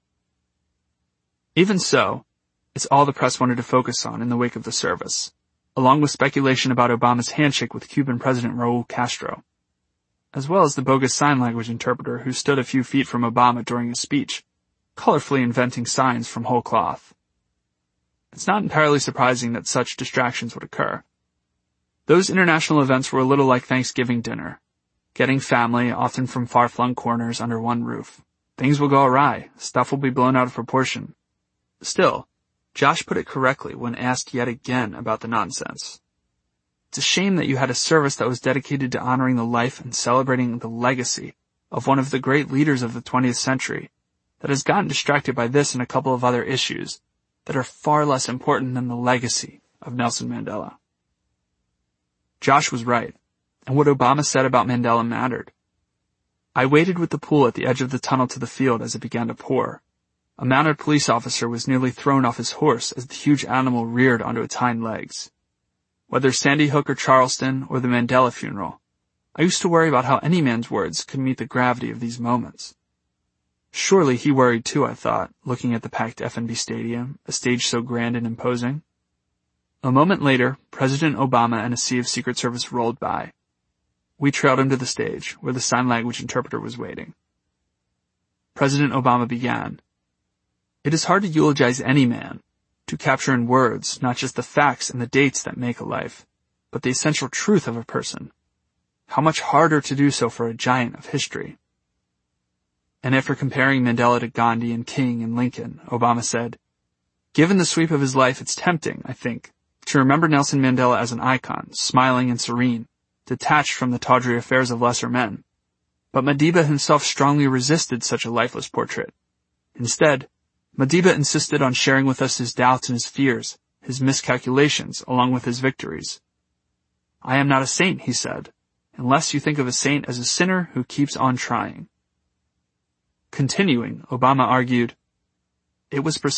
Even so, it's all the press wanted to focus on in the wake of the service, along with speculation about Obama's handshake with Cuban President Raul Castro, as well as the bogus sign language interpreter who stood a few feet from Obama during his speech, colorfully inventing signs from whole cloth. It's not entirely surprising that such distractions would occur. Those international events were a little like Thanksgiving dinner, getting family, often from far-flung corners, under one roof. Things will go awry, stuff will be blown out of proportion. Still, Josh put it correctly when asked yet again about the nonsense. It's a shame that you had a service that was dedicated to honoring the life and celebrating the legacy of one of the great leaders of the 20th century that has gotten distracted by this and a couple of other issues that are far less important than the legacy of Nelson Mandela. Josh was right, and what Obama said about Mandela mattered. I waited with the pool at the edge of the tunnel to the field as it began to pour. A mounted police officer was nearly thrown off his horse as the huge animal reared onto its hind legs. Whether Sandy Hook or Charleston or the Mandela funeral, I used to worry about how any man's words could meet the gravity of these moments. Surely he worried too, I thought, looking at the packed FNB Stadium, a stage so grand and imposing. A moment later, President Obama and a sea of Secret Service rolled by. We trailed him to the stage, where the sign language interpreter was waiting. President Obama began. It is hard to eulogize any man, to capture in words not just the facts and the dates that make a life, but the essential truth of a person. How much harder to do so for a giant of history. And after comparing Mandela to Gandhi and King and Lincoln, Obama said, given the sweep of his life, it's tempting, I think, to remember Nelson Mandela as an icon, smiling and serene, detached from the tawdry affairs of lesser men. But Madiba himself strongly resisted such a lifeless portrait. Instead, Madiba insisted on sharing with us his doubts and his fears his miscalculations along with his victories. "I am not a saint," he said, "unless you think of a saint as a sinner who keeps on trying." Continuing, Obama argued, "It was